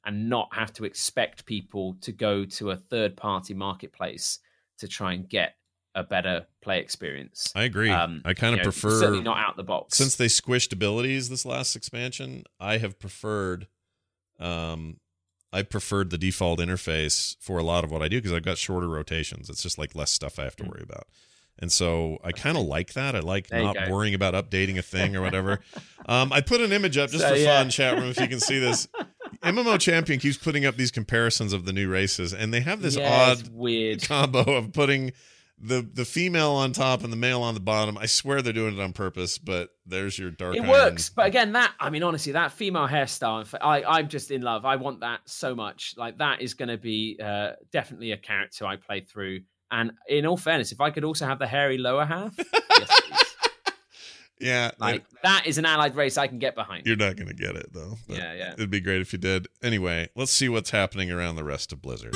and not have to expect people to go to a third-party marketplace to try and get a better play experience. I agree. Um, I kind of you know, prefer... certainly not out the box. Since they squished abilities this last expansion, I have preferred... Um, I preferred the default interface for a lot of what I do because I've got shorter rotations. It's just like less stuff I have to worry about. And so I kind of like that. I like there not worrying about updating a thing or whatever. um, I put an image up just so, for yeah. fun, chat room, if you can see this. M M O Champion keeps putting up these comparisons of the new races, and they have this yeah, odd it's weird combo of putting the the female on top and the male on the bottom. I swear they're doing it on purpose, but there's your dark. It iron. works, but again, that I mean, honestly, that female hairstyle, I, I'm just in love. I want that so much. Like that is going to be uh, definitely a character I play through. And in all fairness, if I could also have the hairy lower half, yes, please. Yeah, like it, that is an allied race I can get behind. You're not going to get it though. Yeah, yeah. It'd be great if you did. Anyway, let's see what's happening around the rest of Blizzard.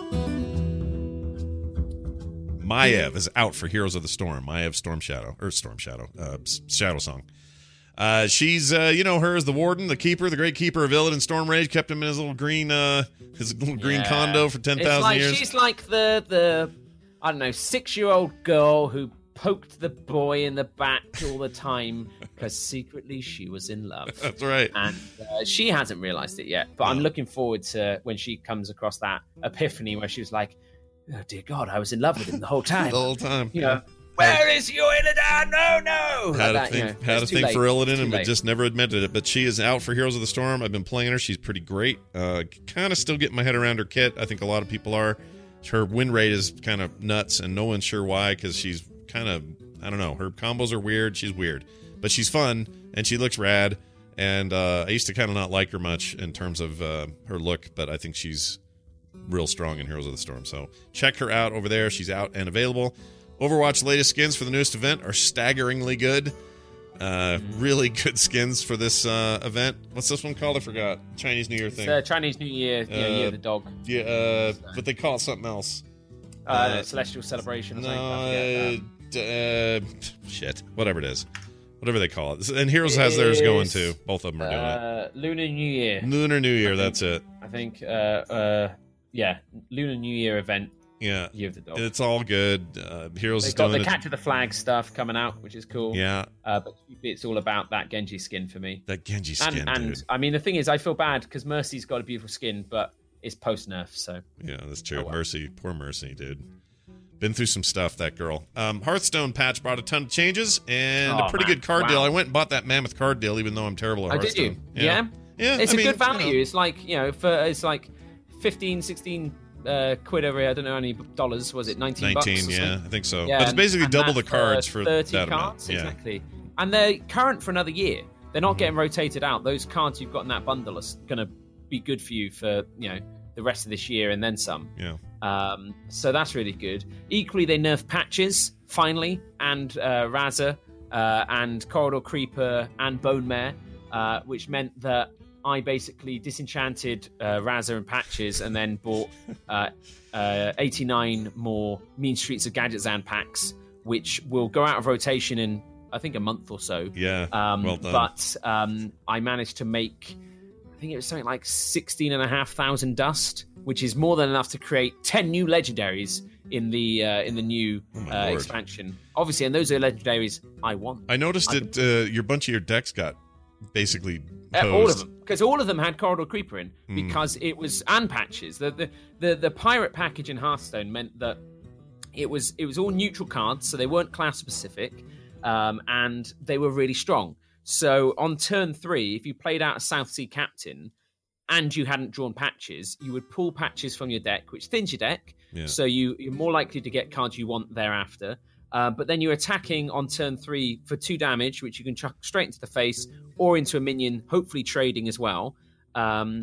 Maiev is out for Heroes of the Storm. Maiev Storm Shadow or Storm Shadow, uh, Shadow Song. Uh, she's, uh, you know, her as the Warden, the Keeper, the Great Keeper of Illidan and Storm Rage. Kept him in his little green, uh, his little green Yeah. condo for ten thousand like, years. She's like the the I don't know six-year-old girl who poked the boy in the back all the time because secretly she was in love. That's right. And uh, she hasn't realized it yet. But No. I'm looking forward to when she comes across that epiphany where she was like, "Oh dear God, I was in love with him the whole time." The whole time. You know, where is your Illidan? No, no. Had Like a that, you thing, know, had a it's too thing late. for Illidan, It's too and but late. just never admitted it. But she is out for Heroes of the Storm. I've been playing her. She's pretty great. Uh, kind of still getting my head around her kit. I think a lot of people are. Her win rate is kind of nuts, and no one's sure why because she's kind of, I don't know. Her combos are weird. She's weird, but she's fun, and she looks rad. And uh, I used to kind of not like her much in terms of uh, her look, but I think she's real strong in Heroes of the Storm. So check her out over there. She's out and available. Overwatch latest skins for the newest event are staggeringly good. Uh, really good skins for this uh, event. What's this one called? I forgot. Chinese New Year thing. It's, uh, Chinese New Year, you know, Uh, Year of the Dog, Yeah, uh, but they call it something else. uh, uh, Celestial Celebration. Or No, something. I forget. uh, d- uh, shit. Whatever it is. Whatever they call it. And Heroes has theirs going too. Both of them are doing Uh, Lunar New Year. it. Lunar New Year, that's it. I think, uh, uh, yeah, Lunar New Year event, Yeah. Year of the Dog. It's all good. Uh, Heroes They've is got doing the it. Capture the Flag stuff coming out, which is cool. Yeah. Uh, but it's all about that Genji skin for me. That Genji And, skin, and dude. I mean, the thing is, I feel bad because Mercy's got a beautiful skin, but it's post nerf, so. Yeah, that's true. Oh, well. Mercy, poor Mercy, dude. Been through some stuff, that girl. Um, Hearthstone patch brought a ton of changes and Oh, a pretty man. good card Wow. deal. I went and bought that Mammoth card deal, even though I'm terrible at Oh, Hearthstone. did you? Yeah. Yeah, It's I a mean, good value. you know. It's like, you know, for it's like fifteen, sixteen uh, quid over here. I don't know how many dollars. Was it nineteen, nineteen, bucks? Or yeah, something? I think so. Yeah, but it's basically and double that the cards for thirty that cards, amount. Yeah. exactly. And they're current for another year. They're not Mm-hmm. getting rotated out. Those cards you've got in that bundle are going to be good for you for, you know, the rest of this year and then some. Yeah. Um, so that's really good. Equally, they nerfed patches finally, and uh, Razor, uh, and Corridor Creeper, and Bone Mare, uh, which meant that I basically disenchanted uh, Razor and patches, and then bought uh, uh, eighty-nine more Mean Streets of Gadgetzan packs, which will go out of rotation in I think a month or so. Yeah. Um, well done. But um, I managed to make, I think it was something like sixteen and a half thousand dust, which is more than enough to create ten new legendaries in the uh, in the new Oh my uh, Lord. expansion. Obviously, and those are legendaries I want. I noticed I that uh, your bunch of your decks got basically Uh, posed. all of them, because all of them had Corridor Creeper in, Hmm. because it was and patches. The, the the the pirate package in Hearthstone meant that it was it was all neutral cards, so they weren't class specific, um, and they were really strong. So on turn three, if you played out a South Sea Captain and you hadn't drawn patches, you would pull patches from your deck, which thins your deck. Yeah. So you, you're more likely to get cards you want thereafter. Uh, but then you're attacking on turn three for two damage, which you can chuck straight into the face or into a minion, hopefully trading as well. Um,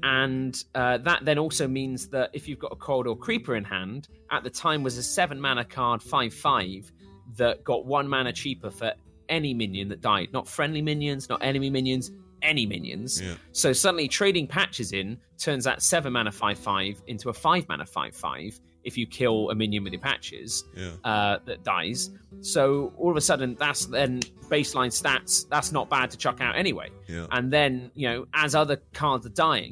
and uh, that then also means that if you've got a Corridor Creeper in hand, at the time was a seven mana card, five five, that got one mana cheaper for any minion that died. Not friendly minions, not enemy minions, any minions. Yeah. So suddenly trading patches in turns that seven mana five five into a five mana five five if you kill a minion with your patches Yeah. uh, that dies. So all of a sudden, that's then baseline stats. That's not bad to chuck out anyway. Yeah. And then, you know, as other cards are dying,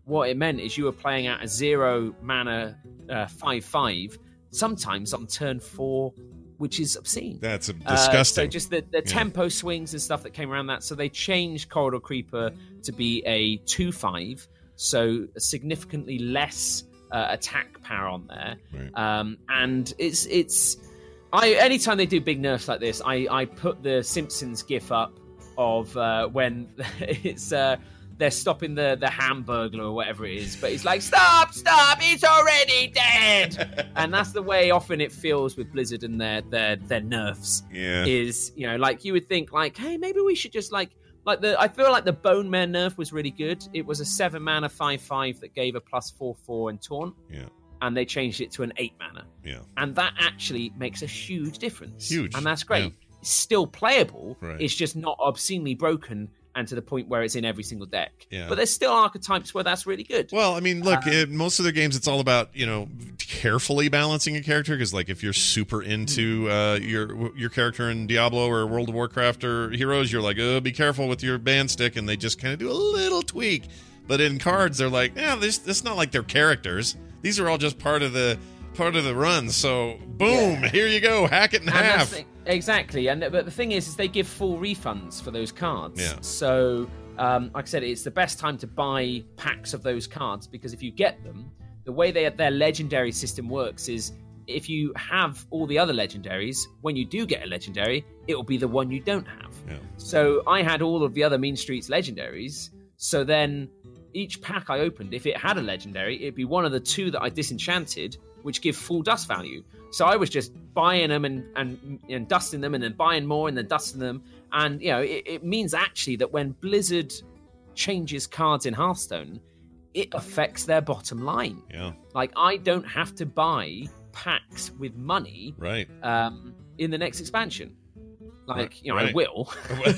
what it meant is you were playing at a zero mana uh, five five, sometimes on turn four, which is obscene. That's disgusting. Uh, so just the, the yeah. tempo swings and stuff that came around that. So they changed Corridor Creeper to be a two five, so significantly less uh, attack power on there. Right. Um, and it's it's I anytime they do big nerfs like this, I, I put the Simpsons gif up of uh, when it's uh, they're stopping the the Hamburglar or whatever it is, but it's like, stop, stop, it's already dead. And that's the way often it feels with Blizzard and their their their nerfs. Yeah. Is, you know, like you would think like, hey, maybe we should just like like the I feel like the Bone Mare nerf was really good. It was a seven mana five five that gave a plus four four and taunt. Yeah. And they changed it to an eight mana. Yeah. And that actually makes a huge difference. Huge. And that's great. Yeah. It's still playable. Right. It's just not obscenely broken and to the point where it's in every single deck. Yeah. But there's still archetypes where that's really good. Well, I mean, look, Um, it, most of their games, it's all about, you know, carefully balancing a character. Because, like, if you're super into uh, your your character in Diablo or World of Warcraft or Heroes, you're like, oh, be careful with your band stick, and they just kind of do a little tweak. But in cards, they're like, yeah, this it's not like they're characters. These are all just part of the part of the run. So, boom, Yeah. here you go, hack it in And that's half. the- exactly. And but the thing is, is they give full refunds for those cards. Yeah. So, um, like I said, it's the best time to buy packs of those cards because if you get them, the way they, their legendary system works is if you have all the other legendaries, when you do get a legendary, it will be the one you don't have. Yeah. So I had all of the other Mean Streets legendaries. So then each pack I opened, if it had a legendary, it'd be one of the two that I disenchanted, which give full dust value. So I was just buying them and, and, and dusting them and then buying more and then dusting them. And, you know, it, it means actually that when Blizzard changes cards in Hearthstone, it affects their bottom line. Yeah. Like, I don't have to buy packs with money Right. um, in the next expansion. Like, Right, you know, I right. will.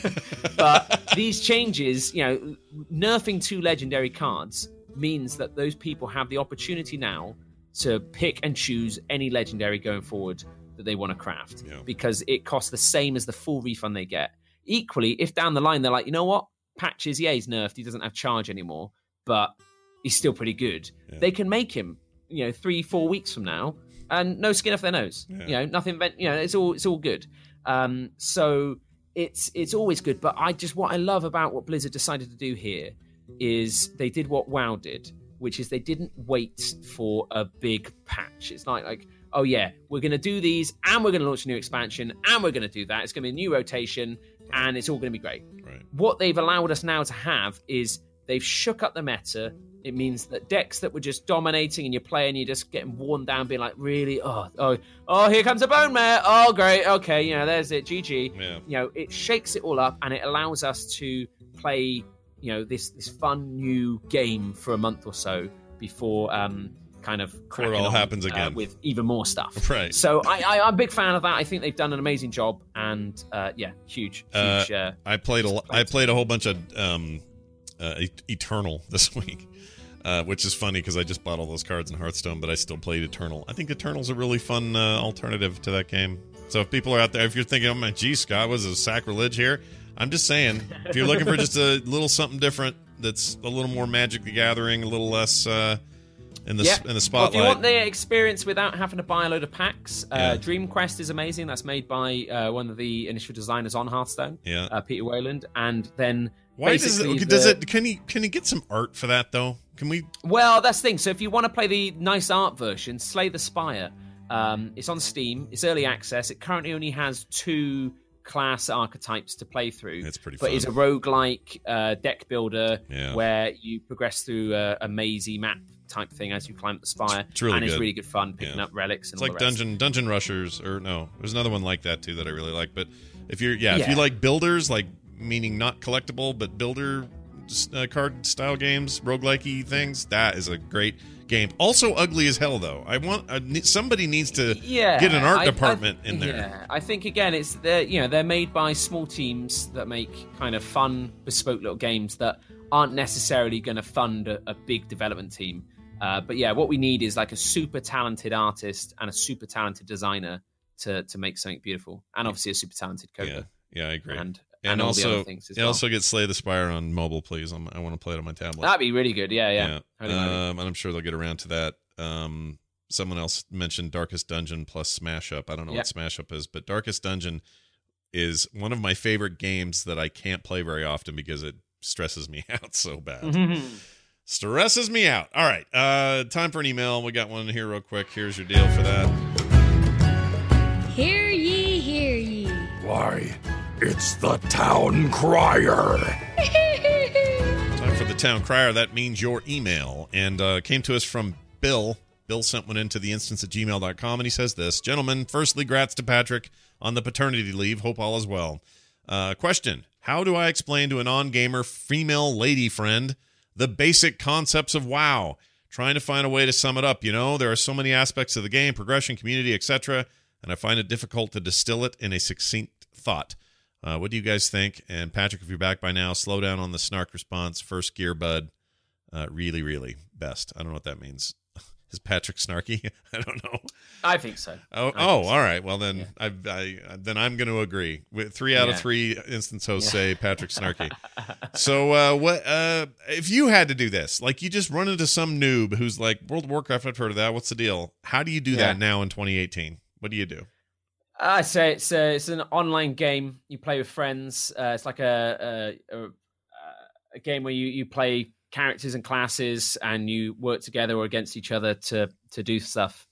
But these changes, you know, nerfing two legendary cards means that those people have the opportunity now to pick and choose any legendary going forward that they want to craft. Yeah. Because it costs the same as the full refund they get. Equally, if down the line they're like, you know what? Patches, yeah, he's nerfed. He doesn't have charge anymore. But he's still pretty good. Yeah. They can make him, you know, three, four weeks from now and no skin off their nose. Yeah. You know, nothing, you know, it's all, it's all good. Um, so it's it's always good, but I just what I love about what Blizzard decided to do here is they did what WoW did, which is they didn't wait for a big patch. It's not like, oh yeah, we're going to do these, and we're going to launch a new expansion, and we're going to do that. It's going to be a new rotation, and it's all going to be great. Right. What they've allowed us now to have is they've shook up the meta. It means that decks that were just dominating and you're playing, you're just getting worn down, being like, really? Oh, oh, oh, here comes a Bone Mare. Oh, great. Okay, you know, there's it. G G. Yeah. You know, it shakes it all up and it allows us to play, you know, this this fun new game for a month or so before um, kind of Before it cracking all on, happens uh, again. with even more stuff. Right. So I, I, I'm a big fan of that. I think they've done an amazing job, and uh, yeah, huge, huge. Uh, Uh, I played a I played a whole bunch of um, uh, Eternal this week, uh, which is funny because I just bought all those cards in Hearthstone, but I still played Eternal. I think Eternal's a really fun uh, alternative to that game. So if people are out there, if you're thinking, "Oh my, gee, Scott, was a sacrilege here?" I'm just saying, if you're looking for just a little something different, that's a little more Magic the Gathering, a little less uh, in the yeah. in the Well, spotlight. if you want the experience without having to buy a load of packs, uh, Yeah. Dream Quest is amazing. That's made by uh, one of the initial designers on Hearthstone, Yeah. uh, Peter Wayland. And then Why does basically it? Does the- it? Can he? Can he get some art for that though? Can we? Well, that's the thing. So if you want to play the nice art version, Slay the Spire. Um, it's on Steam. It's early access. It currently only has two class archetypes to play through. It's pretty But fun. it's a roguelike uh, deck builder Yeah. where you progress through a, a mazy map type thing as you climb up the spire. It's really and it's good. really good fun picking Yeah. up relics and It's all like the rest. Dungeon Dungeon Rushers, or no, there's another one like that too that I really like. But if you're, yeah, if Yeah. you like builders, like meaning not collectible but builder uh, card style games, roguelike-y things, that is a great game. Also ugly as hell though. I want uh, ne- somebody needs to Yeah, get an art I- department I, in there. Yeah, I think again, it's they're you know they're made by small teams that make kind of fun, bespoke little games that aren't necessarily going to fund a, a big development team. Uh, but yeah, what we need is like a super talented artist and a super talented designer to to make something beautiful, and obviously a super talented coder. Yeah, yeah, I agree. And and, and all also, the other things as and well. also get Slay the Spire on mobile, please. I'm, I want to play it on my tablet. That'd be really good. Yeah, yeah. yeah. Holy moly. Um, and I'm sure they'll get around to that. Um, someone else mentioned Darkest Dungeon plus Smash Up. I don't know Yeah. what Smash Up is, but Darkest Dungeon is one of my favorite games that I can't play very often because it stresses me out so bad. Stresses me out. All right. Uh, time for an email. We got one here real quick. Here's your deal for that. Hear ye, hear ye. Why, it's the Town Crier. Time for the Town Crier. That means your email. And uh, came to us from Bill. Bill sent one into the instance at gmail dot com, and he says this. Gentlemen, firstly, grats to Patrick on the paternity leave. Hope all is well. Uh, question. How do I explain to a non-gamer female lady friend the basic concepts of WoW? Trying to find a way to sum it up. You know, there are so many aspects of the game, progression, community, et cetera, and I find it difficult to distill it in a succinct thought. Uh, what do you guys think? And Patrick, if you're back by now, slow down on the snark response. First gear, bud. Uh, really, really best. I don't know what that means. Is Patrick snarky? I don't know. I think so. Oh, I oh, think so. all right. Well, then Yeah. I, I, then I'm going to agree. With three out Yeah. of three instance hosts Yeah. say Patrick snarky. So, uh, what uh, if you had to do this? Like, you just run into some noob who's like, World of Warcraft, I've heard of that. What's the deal? How do you do Yeah. that now in twenty eighteen? What do you do? I say it's a, it's an online game you play with friends. Uh, it's like a a, a a game where you, you play characters and classes and you work together or against each other to to do stuff.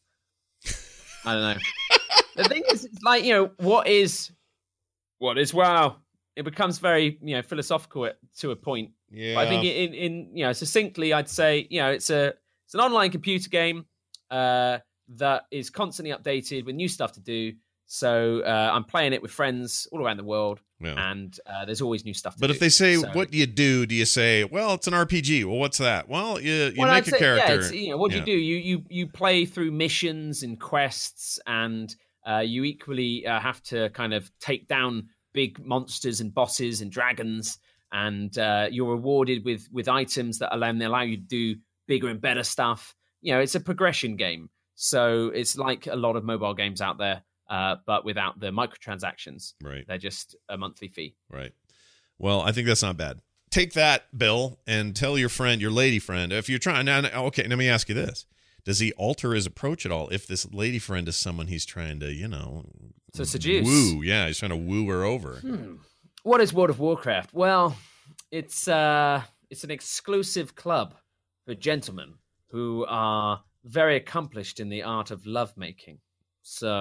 I don't know. The thing is, it's like, you know, what is what is WoW? It becomes very, you know, philosophical at, to a point. Yeah. But I think in, in you know, succinctly, I'd say, you know, it's a it's an online computer game uh, that is constantly updated with new stuff to do. So uh, I'm playing it with friends all around the world, Yeah. and uh, there's always new stuff to But do. if they say, So- what do you do? Do you say, well, it's an R P G. Well, what's that? Well, you, you Well, make I'd a say, character. Yeah, it's, you know, what do Yeah. you do? You you you play through missions and quests, and uh, you equally uh, have to kind of take down big monsters and bosses and dragons, and uh, you're rewarded with with items that allow, allow you to do bigger and better stuff. You know, it's a progression game, so it's like a lot of mobile games out there, uh, but without the microtransactions. Right. They're just a monthly fee. Right. Well, I think that's not bad. Take that, Bill, and tell your friend, your lady friend, if you're trying now. Okay, let me ask you this: does he alter his approach at all if this lady friend is someone he's trying to, you know, To seduce. woo? Yeah, he's trying to woo her over. Hmm. What is World of Warcraft? Well, it's uh, it's an exclusive club for gentlemen who are very accomplished in the art of lovemaking. So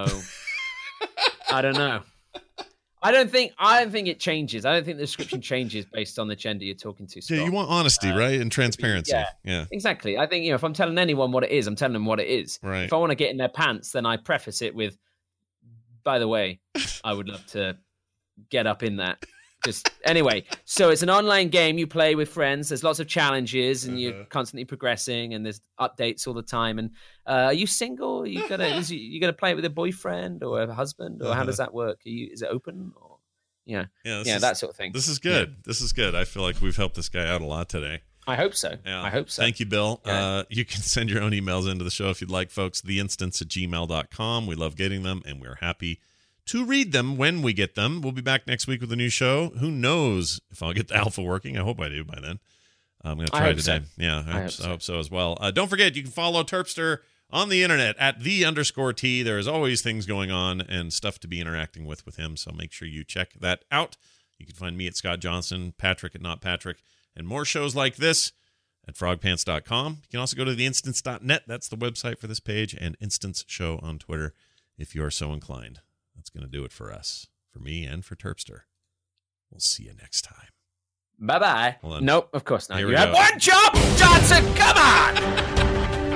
I don't know. I don't think I don't think it changes. I don't think the description changes based on the gender you're talking to. Scott. Yeah, you want honesty, Uh, right, and transparency. yeah. yeah. Exactly. I think, you know, if I'm telling anyone what it is, I'm telling them what it is. Right. If I want to get in their pants, then I preface it with, by the way, I would love to get up in that. Just anyway, so it's an online game you play with friends. There's lots of challenges, and you're constantly progressing, and there's updates all the time. And uh, are you single? You gotta is you, you gotta play it with a boyfriend or a husband, or how does that work? Are you is it open or yeah Yeah, this yeah is- that sort of thing? This is good. This is good. I feel like we've helped this guy out a lot today. I hope so. Yeah. I hope so. Thank you, Bill. Yeah. Uh, you can send your own emails into the show if you'd like, folks. the instance at gmail dot com. We love getting them, and we're happy to read them when we get them. We'll be back next week with a new show. Who knows if I'll get the alpha working? I hope I do by then. I'm going to I try hope today. so. Yeah, I, I hope, hope so, so. I hope so as well. Uh, don't forget, you can follow Terpster on the internet at the underscore T. There is always things going on and stuff to be interacting with with him, so make sure you check that out. You can find me at Scott Johnson, Patrick at Not Patrick, and more shows like this at frog pants dot com. You can also go to the instance dot net. That's the website for this page, and Instance Show on Twitter if you are so inclined. That's going to do it for us, for me, and for Terpster. We'll see you next time. Bye bye. Hold on. Nope, of course not. Here You we have go. one job, Johnson. Come on.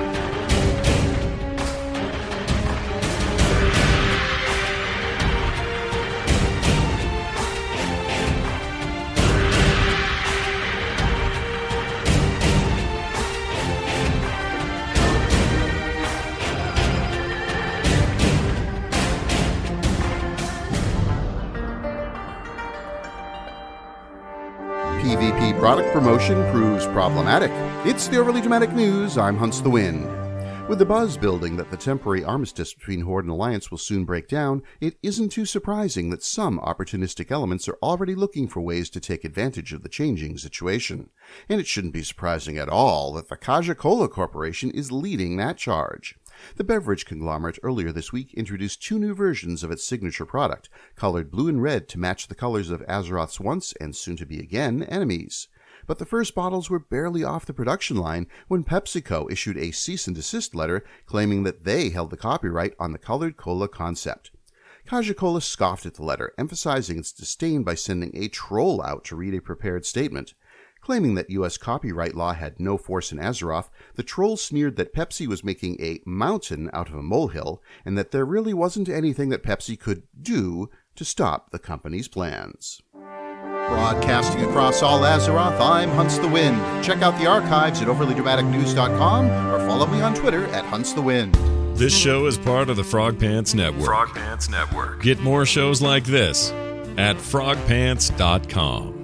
PvP product promotion proves problematic. It's the Overly Dramatic News. I'm Hunts the Wind. With the buzz building that the temporary armistice between Horde and Alliance will soon break down, it isn't too surprising that some opportunistic elements are already looking for ways to take advantage of the changing situation. And it shouldn't be surprising at all that the Coca-Cola Corporation is leading that charge. The beverage conglomerate earlier this week introduced two new versions of its signature product, colored blue and red to match the colors of Azeroth's once and soon-to-be-again enemies. But the first bottles were barely off the production line when PepsiCo issued a cease and desist letter claiming that they held the copyright on the colored cola concept. Coca-Cola scoffed at the letter, emphasizing its disdain by sending a troll out to read a prepared statement. Claiming that U S copyright law had no force in Azeroth, the troll sneered that Pepsi was making a mountain out of a molehill and that there really wasn't anything that Pepsi could do to stop the company's plans. Broadcasting across all Azeroth, I'm Hunts the Wind. Check out the archives at overly dramatic news dot com or follow me on Twitter at Hunts the Wind. This show is part of the Frog Pants Network. Frog Pants Network. Get more shows like this at frog pants dot com.